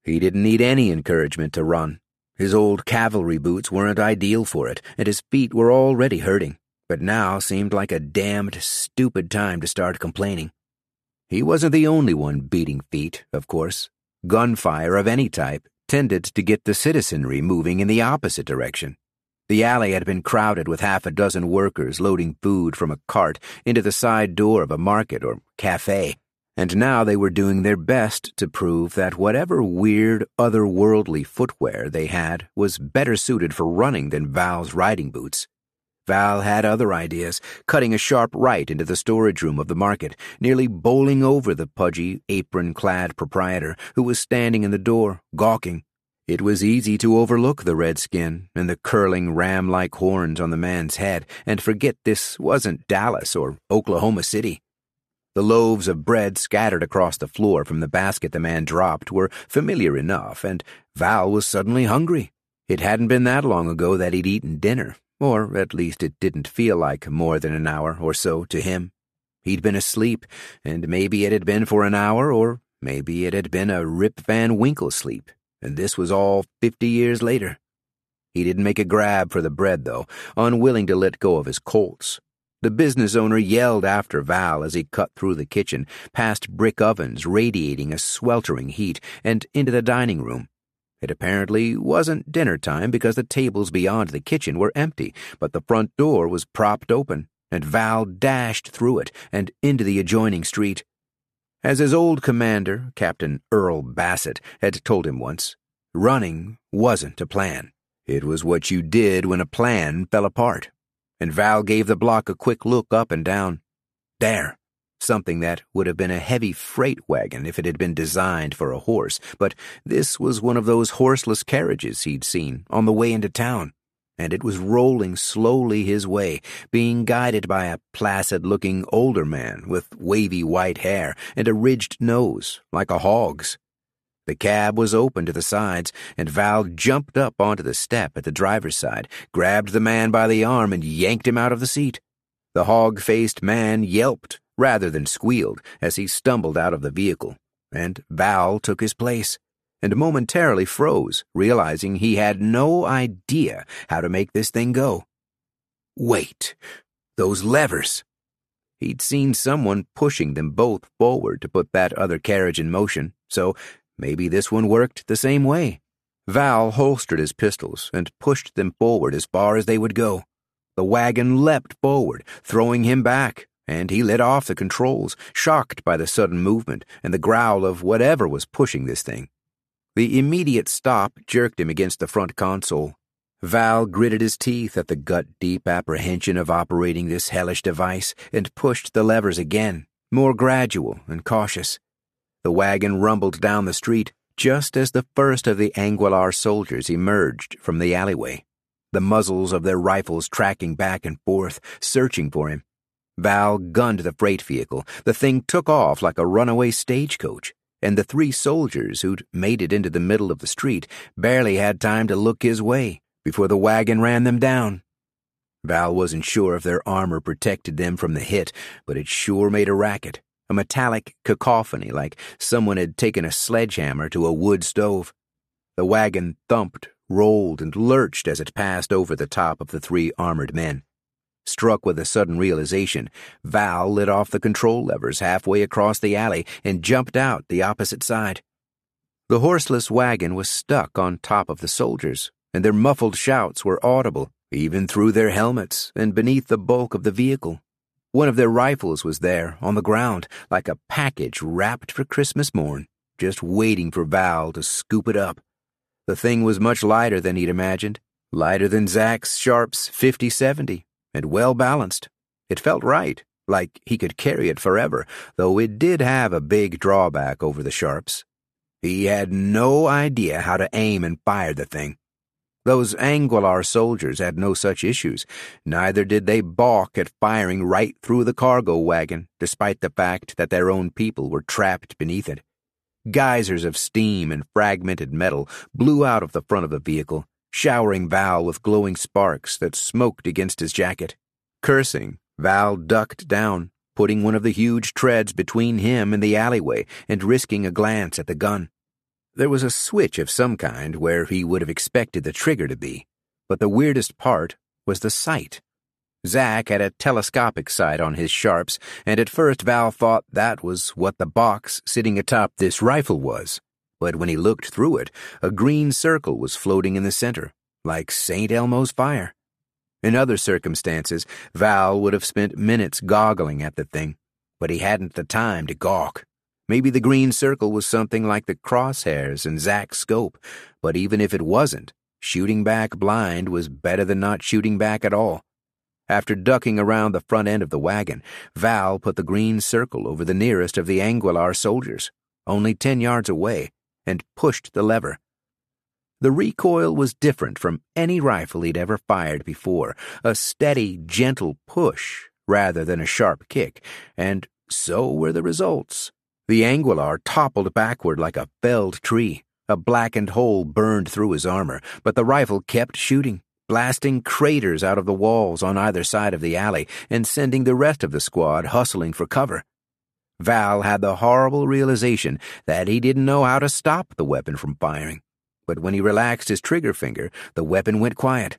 He didn't need any encouragement to run. His old cavalry boots weren't ideal for it, and his feet were already hurting, but now seemed like a damned stupid time to start complaining. He wasn't the only one beating feet, of course. Gunfire of any type tended to get the citizenry moving in the opposite direction. The alley had been crowded with half a dozen workers loading food from a cart into the side door of a market or cafe, and now they were doing their best to prove that whatever weird, otherworldly footwear they had was better suited for running than Val's riding boots. Val had other ideas, cutting a sharp right into the storage room of the market, nearly bowling over the pudgy, apron-clad proprietor who was standing in the door, gawking. It was easy to overlook the red skin and the curling ram-like horns on the man's head and forget this wasn't Dallas or Oklahoma City. The loaves of bread scattered across the floor from the basket the man dropped were familiar enough, and Val was suddenly hungry. It hadn't been that long ago that he'd eaten dinner, or at least it didn't feel like more than an hour or so to him. He'd been asleep, and maybe it had been for an hour, or maybe it had been a Rip Van Winkle sleep, and this was all 50 years later. He didn't make a grab for the bread, though, unwilling to let go of his Colts. The business owner yelled after Val as he cut through the kitchen, past brick ovens radiating a sweltering heat, and into the dining room. It apparently wasn't dinner time because the tables beyond the kitchen were empty, but the front door was propped open, and Val dashed through it and into the adjoining street. As his old commander, Captain Earl Bassett, had told him once, running wasn't a plan. It was what you did when a plan fell apart. And Val gave the block a quick look up and down. There, something that would have been a heavy freight wagon if it had been designed for a horse, but this was one of those horseless carriages he'd seen on the way into town, and it was rolling slowly his way, being guided by a placid-looking older man with wavy white hair and a ridged nose like a hog's. The cab was open to the sides, and Val jumped up onto the step at the driver's side, grabbed the man by the arm, and yanked him out of the seat. The hog-faced man yelped rather than squealed as he stumbled out of the vehicle, and Val took his place, and momentarily froze, realizing he had no idea how to make this thing go. Wait, those levers! He'd seen someone pushing them both forward to put that other carriage in motion, so maybe this one worked the same way. Val holstered his pistols and pushed them forward as far as they would go. The wagon leapt forward, throwing him back, and he let off the controls, shocked by the sudden movement and the growl of whatever was pushing this thing. The immediate stop jerked him against the front console. Val gritted his teeth at the gut-deep apprehension of operating this hellish device and pushed the levers again, more gradual and cautious. The wagon rumbled down the street just as the first of the Anguillar soldiers emerged from the alleyway, the muzzles of their rifles tracking back and forth, searching for him. Val gunned the freight vehicle. The thing took off like a runaway stagecoach, and the 3 soldiers who'd made it into the middle of the street barely had time to look his way before the wagon ran them down. Val wasn't sure if their armor protected them from the hit, but it sure made a racket. A metallic cacophony like someone had taken a sledgehammer to a wood stove. The wagon thumped, rolled, and lurched as it passed over the top of the 3 armored men. Struck with a sudden realization, Val lit off the control levers halfway across the alley and jumped out the opposite side. The horseless wagon was stuck on top of the soldiers, and their muffled shouts were audible, even through their helmets and beneath the bulk of the vehicle. One of their rifles was there, on the ground, like a package wrapped for Christmas morn, just waiting for Val to scoop it up. The thing was much lighter than he'd imagined, lighter than Zach's Sharps 50-70, and well-balanced. It felt right, like he could carry it forever, though it did have a big drawback over the Sharps. He had no idea how to aim and fire the thing. Those Anguillar soldiers had no such issues. Neither did they balk at firing right through the cargo wagon, despite the fact that their own people were trapped beneath it. Geysers of steam and fragmented metal blew out of the front of the vehicle, showering Val with glowing sparks that smoked against his jacket. Cursing, Val ducked down, putting one of the huge treads between him and the alleyway and risking a glance at the gun. There was a switch of some kind where he would have expected the trigger to be, but the weirdest part was the sight. Zack had a telescopic sight on his sharps, and at first Val thought that was what the box sitting atop this rifle was. But when he looked through it, a green circle was floating in the center, like St. Elmo's fire. In other circumstances, Val would have spent minutes goggling at the thing, but he hadn't the time to gawk. Maybe the green circle was something like the crosshairs in Zack's scope, but even if it wasn't, shooting back blind was better than not shooting back at all. After ducking around the front end of the wagon, Val put the green circle over the nearest of the Angular soldiers, only 10 yards away, and pushed the lever. The recoil was different from any rifle he'd ever fired before, a steady, gentle push rather than a sharp kick, and so were the results. The Angular toppled backward like a felled tree. A blackened hole burned through his armor, but the rifle kept shooting, blasting craters out of the walls on either side of the alley and sending the rest of the squad hustling for cover. Val had the horrible realization that he didn't know how to stop the weapon from firing, but when he relaxed his trigger finger, the weapon went quiet.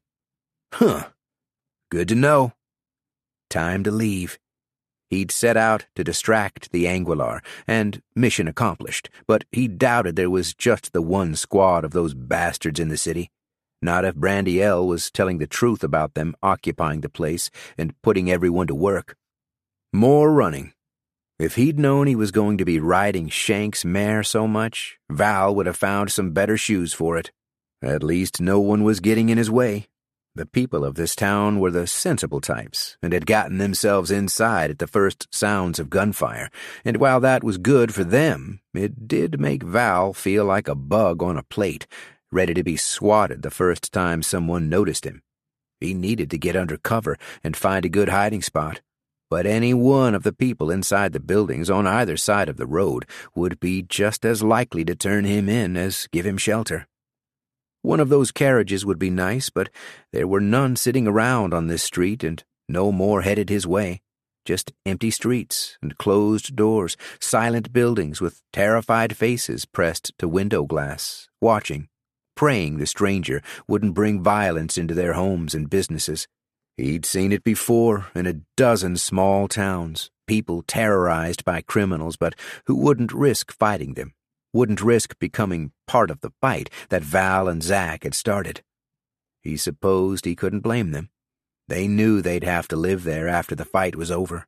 Good to know. Time to leave. He'd set out to distract the Angular, and mission accomplished, but he doubted there was just the one squad of those bastards in the city. Not if Brandielle was telling the truth about them occupying the place and putting everyone to work. More running. If he'd known he was going to be riding Shank's mare so much, Val would have found some better shoes for it. At least no one was getting in his way. The people of this town were the sensible types and had gotten themselves inside at the first sounds of gunfire, and while that was good for them, it did make Val feel like a bug on a plate, ready to be swatted the first time someone noticed him. He needed to get under cover and find a good hiding spot, but any one of the people inside the buildings on either side of the road would be just as likely to turn him in as give him shelter. One of those carriages would be nice, but there were none sitting around on this street and no more headed his way. Just empty streets and closed doors, silent buildings with terrified faces pressed to window glass, watching, praying the stranger wouldn't bring violence into their homes and businesses. He'd seen it before in a dozen small towns, people terrorized by criminals but who wouldn't risk fighting them, wouldn't risk becoming part of the fight that Val and Zack had started. He supposed he couldn't blame them. They knew they'd have to live there after the fight was over.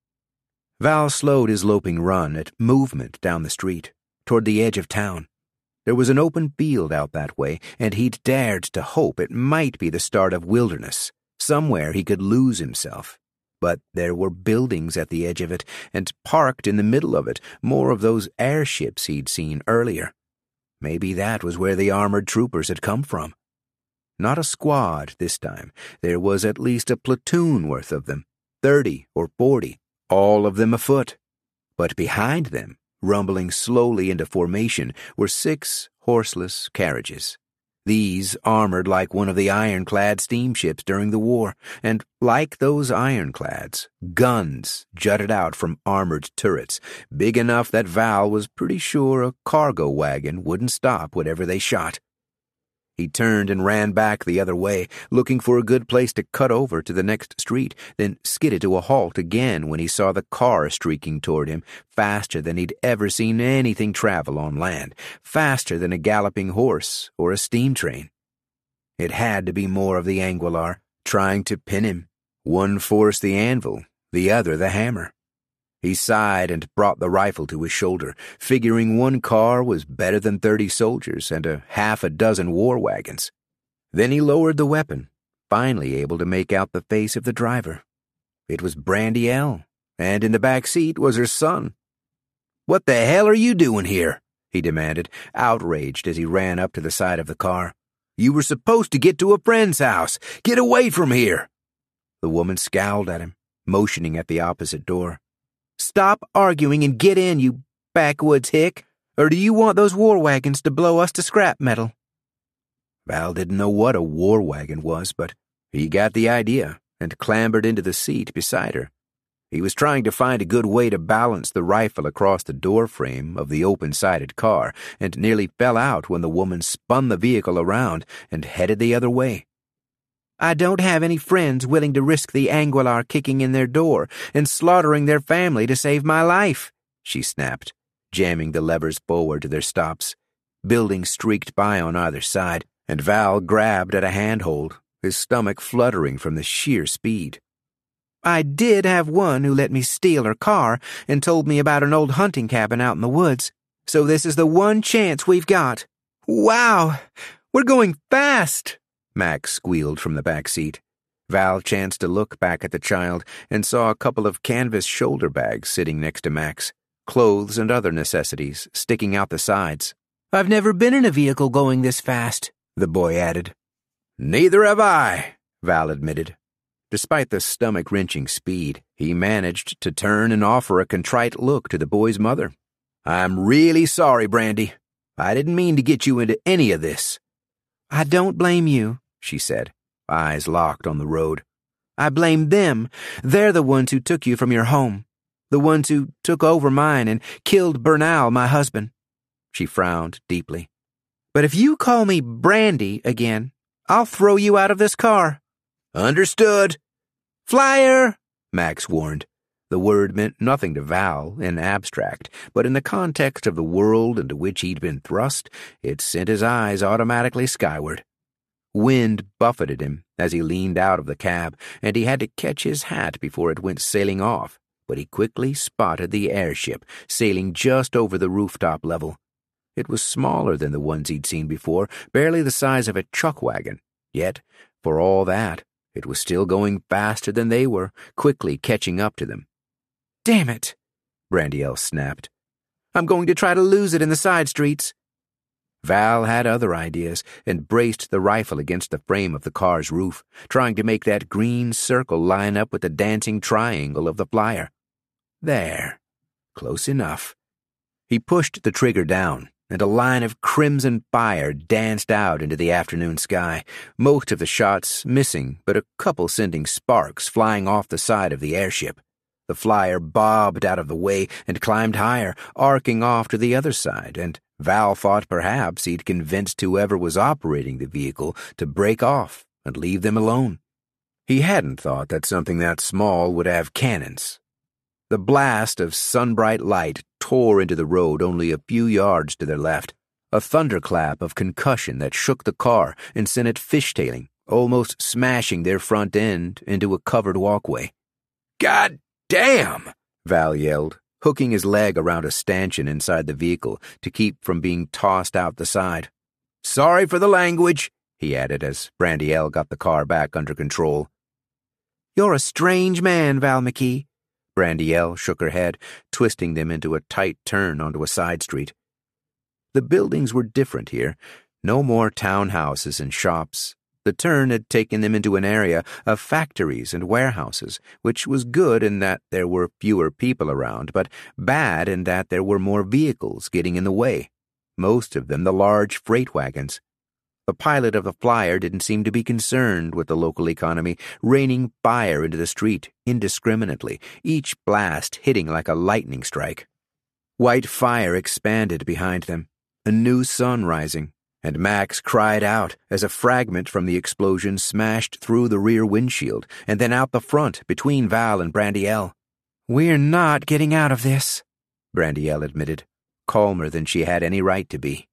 Val slowed his loping run at movement down the street, toward the edge of town. There was an open field out that way, and he'd dared to hope it might be the start of wilderness, somewhere he could lose himself. But there were buildings at the edge of it, and parked in the middle of it, more of those airships he'd seen earlier. Maybe that was where the armored troopers had come from. Not a squad this time. There was at least a platoon worth of them, 30 or 40, all of them afoot. But behind them, rumbling slowly into formation, were 6 horseless carriages. These armored like one of the ironclad steamships during the war, and like those ironclads, guns jutted out from armored turrets, big enough that Val was pretty sure a cargo wagon wouldn't stop whatever they shot. He turned and ran back the other way, looking for a good place to cut over to the next street, then skidded to a halt again when he saw the car streaking toward him, faster than he'd ever seen anything travel on land, faster than a galloping horse or a steam train. It had to be more of the Angular, trying to pin him. One forced the anvil, the other the hammer. He sighed and brought the rifle to his shoulder, figuring one car was better than 30 soldiers and a half a dozen war wagons. Then he lowered the weapon, finally able to make out the face of the driver. It was Brandielle, and in the back seat was her son. "What the hell are you doing here?" he demanded, outraged as he ran up to the side of the car. "You were supposed to get to a friend's house. Get away from here." The woman scowled at him, motioning at the opposite door. "Stop arguing and get in, you backwoods hick, or do you want those war wagons to blow us to scrap metal?" Val didn't know what a war wagon was, but he got the idea and clambered into the seat beside her. He was trying to find a good way to balance the rifle across the doorframe of the open-sided car and nearly fell out when the woman spun the vehicle around and headed the other way. I don't have any friends willing to risk the Angular kicking in their door and slaughtering their family to save my life, she snapped, jamming the levers forward to their stops. Buildings streaked by on either side, and Val grabbed at a handhold, his stomach fluttering from the sheer speed. I did have one who let me steal her car and told me about an old hunting cabin out in the woods, so this is the one chance we've got. Wow, we're going fast, Max squealed from the back seat. Val chanced to look back at the child and saw a couple of canvas shoulder bags sitting next to Max, clothes and other necessities sticking out the sides. I've never been in a vehicle going this fast, the boy added. Neither have I, Val admitted. Despite the stomach-wrenching speed, he managed to turn and offer a contrite look to the boy's mother. I'm really sorry, Brandy. I didn't mean to get you into any of this. I don't blame you, she said, eyes locked on the road. I blame them. They're the ones who took you from your home. The ones who took over mine and killed Bernal, my husband. She frowned deeply. But if you call me Brandy again, I'll throw you out of this car. Understood. Flyer, Max warned. The word meant nothing to Val in abstract, but in the context of the world into which he'd been thrust, it sent his eyes automatically skyward. Wind buffeted him as he leaned out of the cab, and he had to catch his hat before it went sailing off, but he quickly spotted the airship sailing just over the rooftop level. It was smaller than the ones he'd seen before, barely the size of a chuck wagon, yet, for all that, it was still going faster than they were, quickly catching up to them. Damn it, Brandielle snapped. I'm going to try to lose it in the side streets. Val had other ideas and braced the rifle against the frame of the car's roof, trying to make that green circle line up with the dancing triangle of the flyer. There. Close enough. He pushed the trigger down, and a line of crimson fire danced out into the afternoon sky, most of the shots missing, but a couple sending sparks flying off the side of the airship. The flyer bobbed out of the way and climbed higher, arcing off to the other side, and Val thought perhaps he'd convinced whoever was operating the vehicle to break off and leave them alone. He hadn't thought that something that small would have cannons. The blast of sunbright light tore into the road only a few yards to their left, a thunderclap of concussion that shook the car and sent it fishtailing, almost smashing their front end into a covered walkway. God damn! Val yelled, hooking his leg around a stanchion inside the vehicle to keep from being tossed out the side. Sorry for the language, he added as Brandielle got the car back under control. You're a strange man, Val McKee. Brandielle shook her head, twisting them into a tight turn onto a side street. The buildings were different here. No more townhouses and shops. The turn had taken them into an area of factories and warehouses, which was good in that there were fewer people around, but bad in that there were more vehicles getting in the way, most of them the large freight wagons. The pilot of the flyer didn't seem to be concerned with the local economy, raining fire into the street indiscriminately, each blast hitting like a lightning strike. White fire expanded behind them, a new sun rising, and Max cried out as a fragment from the explosion smashed through the rear windshield and then out the front between Val and Brandielle. We're not getting out of this, Brandielle admitted, calmer than she had any right to be.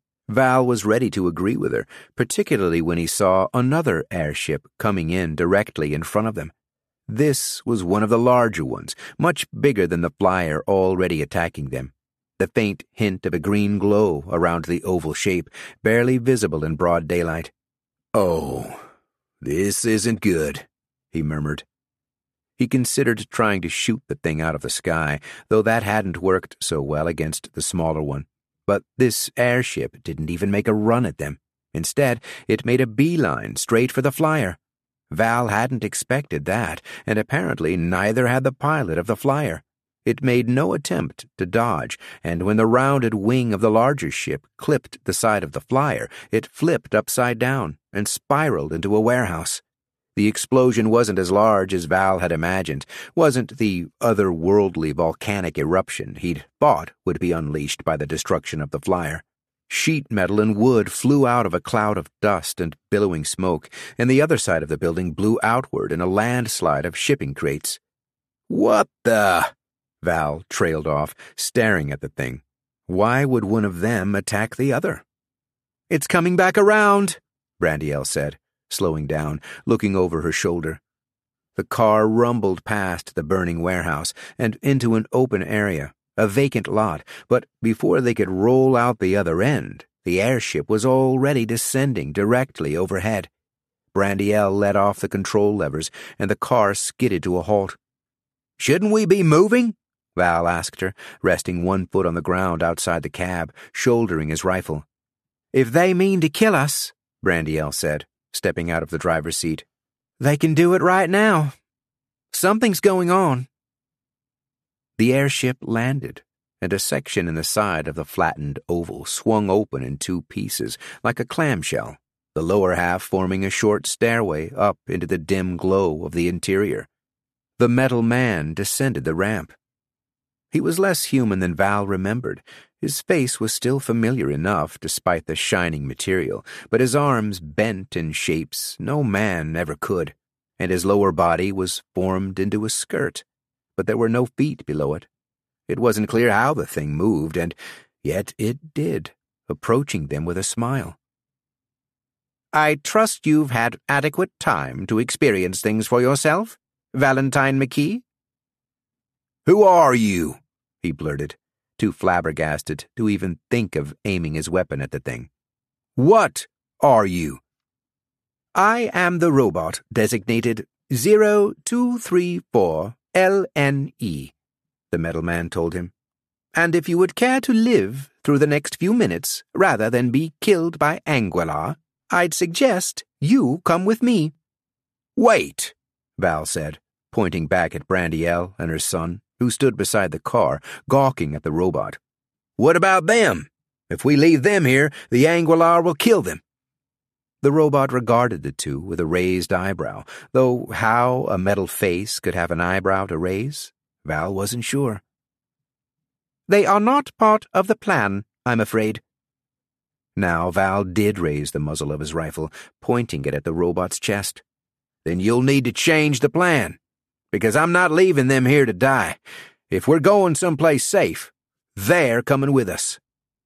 Val was ready to agree with her, particularly when he saw another airship coming in directly in front of them. This was one of the larger ones, much bigger than the flyer already attacking them. The faint hint of a green glow around the oval shape, barely visible in broad daylight. Oh, this isn't good, he murmured. He considered trying to shoot the thing out of the sky, though that hadn't worked so well against the smaller one. But this airship didn't even make a run at them. Instead, it made a beeline straight for the flyer. Val hadn't expected that, and apparently neither had the pilot of the flyer. It made no attempt to dodge, and when the rounded wing of the larger ship clipped the side of the flyer, it flipped upside down and spiraled into a warehouse. The explosion wasn't as large as Val had imagined, wasn't the otherworldly volcanic eruption he'd thought would be unleashed by the destruction of the flyer. Sheet metal and wood flew out of a cloud of dust and billowing smoke, and the other side of the building blew outward in a landslide of shipping crates. "What the?" Val trailed off, staring at the thing. Why would one of them attack the other? "It's coming back around," Brandielle said, slowing down, looking over her shoulder. The car rumbled past the burning warehouse and into an open area, a vacant lot, but before they could roll out the other end, the airship was already descending directly overhead. Brandielle let off the control levers, and the car skidded to a halt. "Shouldn't we be moving?" Val asked her, resting one foot on the ground outside the cab, shouldering his rifle. "If they mean to kill us," Brandielle said, stepping out of the driver's seat, "they can do it right now. Something's going on." The airship landed, and a section in the side of the flattened oval swung open in two pieces, like a clamshell, the lower half forming a short stairway up into the dim glow of the interior. The metal man descended the ramp. He was less human than Val remembered. His face was still familiar enough despite the shining material, but his arms bent in shapes no man ever could, and his lower body was formed into a skirt, but there were no feet below it. It wasn't clear how the thing moved, and yet it did, approaching them with a smile. "I trust you've had adequate time to experience things for yourself, Valentine McKee?" "Who are you?" he blurted, too flabbergasted to even think of aiming his weapon at the thing. "What are you?" "I am the robot designated 0234LNE, the metal man told him. "And if you would care to live through the next few minutes rather than be killed by Angular, I'd suggest you come with me." "Wait," Val said, pointing back at Brandielle and her son, who stood beside the car, gawking at the robot. "What about them? If we leave them here, the Angular will kill them." The robot regarded the two with a raised eyebrow, though how a metal face could have an eyebrow to raise, Val wasn't sure. "They are not part of the plan, I'm afraid." Now Val did raise the muzzle of his rifle, pointing it at the robot's chest. "Then you'll need to change the plan, because I'm not leaving them here to die. If we're going someplace safe, they're coming with us."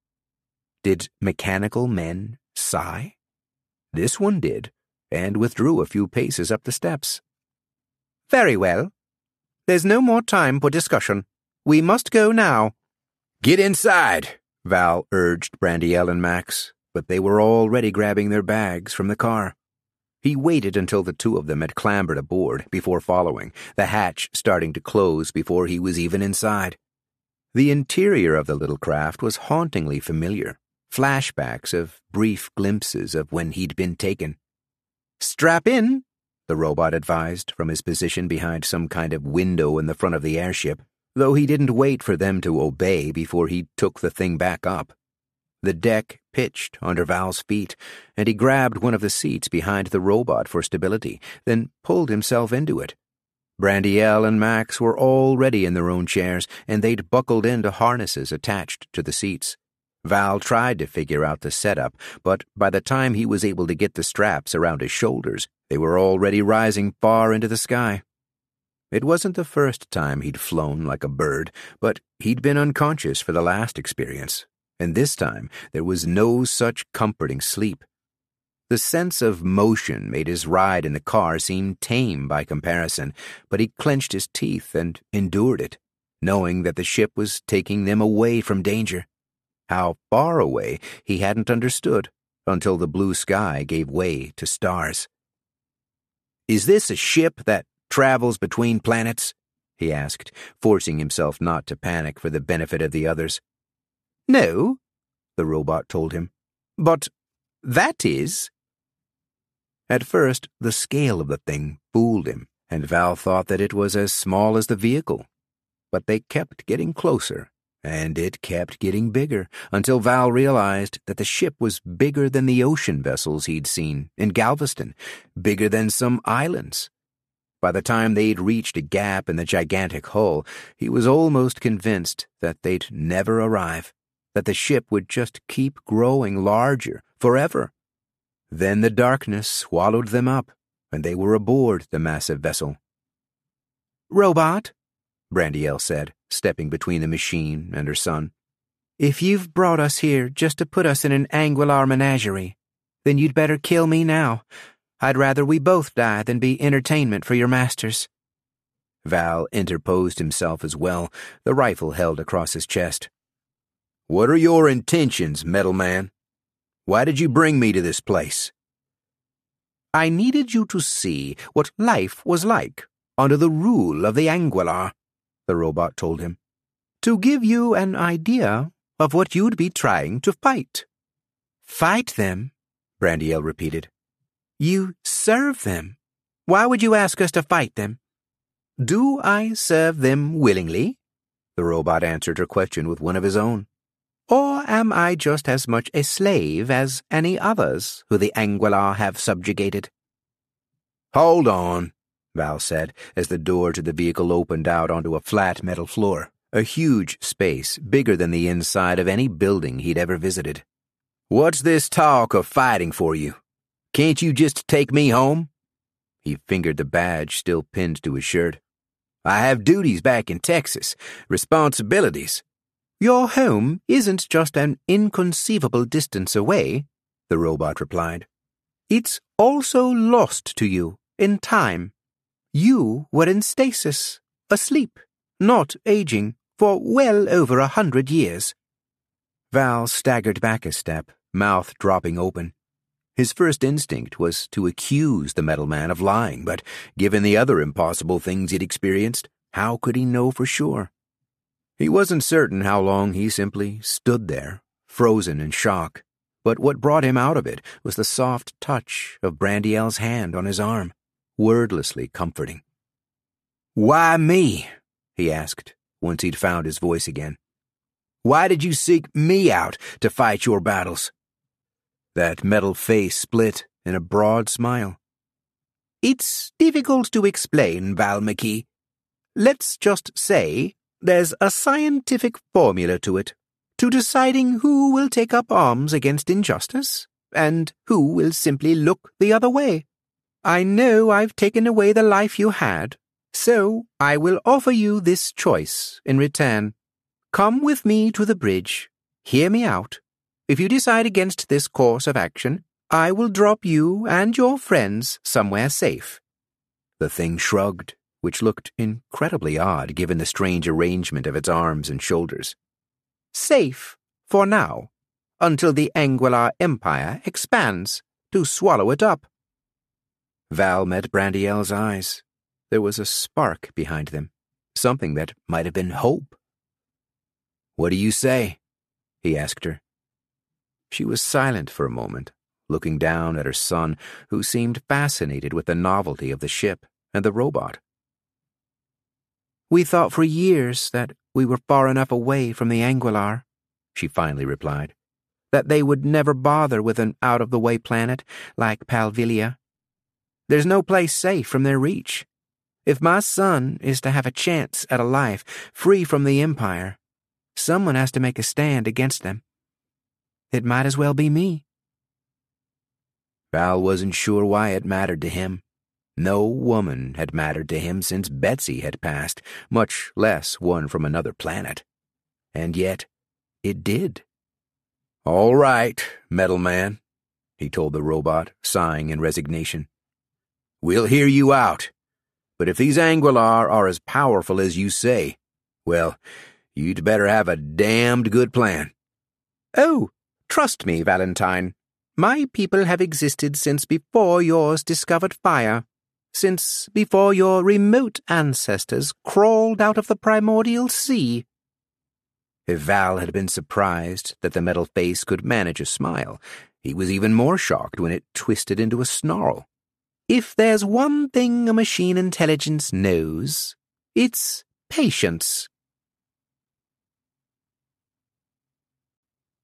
Did mechanical men sigh? This one did, and withdrew a few paces up the steps. "Very well. There's no more time for discussion. We must go now." "Get inside," Val urged Brandielle and Max, but they were already grabbing their bags from the car. He waited until the two of them had clambered aboard before following, the hatch starting to close before he was even inside. The interior of the little craft was hauntingly familiar, flashbacks of brief glimpses of when he'd been taken. "Strap in," the robot advised from his position behind some kind of window in the front of the airship, though he didn't wait for them to obey before he took the thing back up. The deck pitched under Val's feet, and he grabbed one of the seats behind the robot for stability, then pulled himself into it. Brandielle and Max were already in their own chairs, and they'd buckled into harnesses attached to the seats. Val tried to figure out the setup, but by the time he was able to get the straps around his shoulders, they were already rising far into the sky. It wasn't the first time he'd flown like a bird, but he'd been unconscious for the last experience, and this time there was no such comforting sleep. The sense of motion made his ride in the car seem tame by comparison, but he clenched his teeth and endured it, knowing that the ship was taking them away from danger. How far away he hadn't understood until the blue sky gave way to stars. "Is this a ship that travels between planets?" he asked, forcing himself not to panic for the benefit of the others. "No," the robot told him, "but that is." At first, the scale of the thing fooled him, and Val thought that it was as small as the vehicle. But they kept getting closer, And it kept getting bigger, until Val realized that the ship was bigger than the ocean vessels he'd seen in Galveston, bigger than some islands. By the time they'd reached a gap in the gigantic hull, he was almost convinced that they'd never arrive, that the ship would just keep growing larger forever. Then the darkness swallowed them up, and they were aboard the massive vessel. "Robot," Brandielle said, stepping between the machine and her son. "if you've brought us here just to put us in an Angular menagerie, then you'd better kill me now. I'd rather we both die than be entertainment for your masters." Val interposed himself as well, the rifle held across his chest. "What are your intentions, Metal Man? Why did you bring me to this place?" "I needed you to see what life was like under the rule of the Angular," the robot told him, "to give you an idea of what you'd be trying to fight." "Fight them?" Brandielle repeated. "You serve them. Why would you ask us to fight them?" "Do I serve them willingly?" The robot answered her question with one of his own. "Or am I just as much a slave as any others who the Angular have subjugated?" "Hold on," Val said, as the door to the vehicle opened out onto a flat metal floor, a huge space bigger than the inside of any building he'd ever visited. "What's this talk of fighting for you? Can't you just take me home?" He fingered the badge still pinned to his shirt. "I have duties back in Texas, responsibilities." "Your home isn't just an inconceivable distance away," the robot replied. "It's also lost to you in time. You were in stasis, asleep, not aging, for well over 100 years. Val staggered back a step, mouth dropping open. His first instinct was to accuse the metal man of lying, but given the other impossible things he'd experienced, how could he know for sure? He wasn't certain how long he simply stood there, frozen in shock, but what brought him out of it was the soft touch of Brandielle's hand on his arm, wordlessly comforting. "Why me?" he asked, once he'd found his voice again. "Why did you seek me out to fight your battles?" That metal face split in a broad smile. "It's difficult to explain, Val McKee. Let's just say there's a scientific formula to it, to deciding who will take up arms against injustice and who will simply look the other way. I know I've taken away the life you had, so I will offer you this choice in return. Come with me to the bridge. Hear me out. If you decide against this course of action, I will drop you and your friends somewhere safe." The thing shrugged, which looked incredibly odd given the strange arrangement of its arms and shoulders. "Safe for now, until the Angular Empire expands to swallow it up." Val met Brandielle's eyes. There was a spark behind them, something that might have been hope. "What do you say?" he asked her. She was silent for a moment, looking down at her son, who seemed fascinated with the novelty of the ship and the robot. "We thought for years that we were far enough away from the Angular," she finally replied, "that they would never bother with an out-of-the-way planet like Palvilia. There's no place safe from their reach. If my son is to have a chance at a life free from the Empire, someone has to make a stand against them. It might as well be me." Val wasn't sure why it mattered to him. No woman had mattered to him since Betsy had passed, much less one from another planet. And yet, it did. "All right, Metal Man," he told the robot, sighing in resignation. "We'll hear you out. But if these Angular are as powerful as you say, well, you'd better have a damned good plan." "Oh, trust me, Valentine. My people have existed since before yours discovered fire, since before your remote ancestors crawled out of the primordial sea." If Val had been surprised that the metal face could manage a smile, he was even more shocked when it twisted into a snarl. "If there's one thing a machine intelligence knows, it's patience."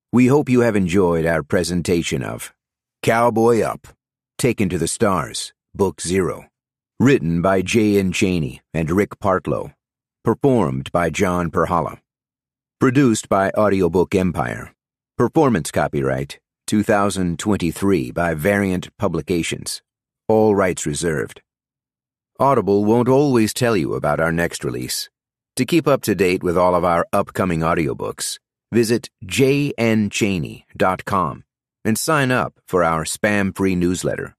We hope you have enjoyed our presentation of Cowboy Up, Taken to the Stars, Book 0, written by J.N. Chaney and Rick Partlow, performed by John Perhala, produced by Audiobook Empire, performance copyright 2023 by Variant Publications, all rights reserved. Audible won't always tell you about our next release. To keep up to date with all of our upcoming audiobooks, visit jnchaney.com and sign up for our spam-free newsletter.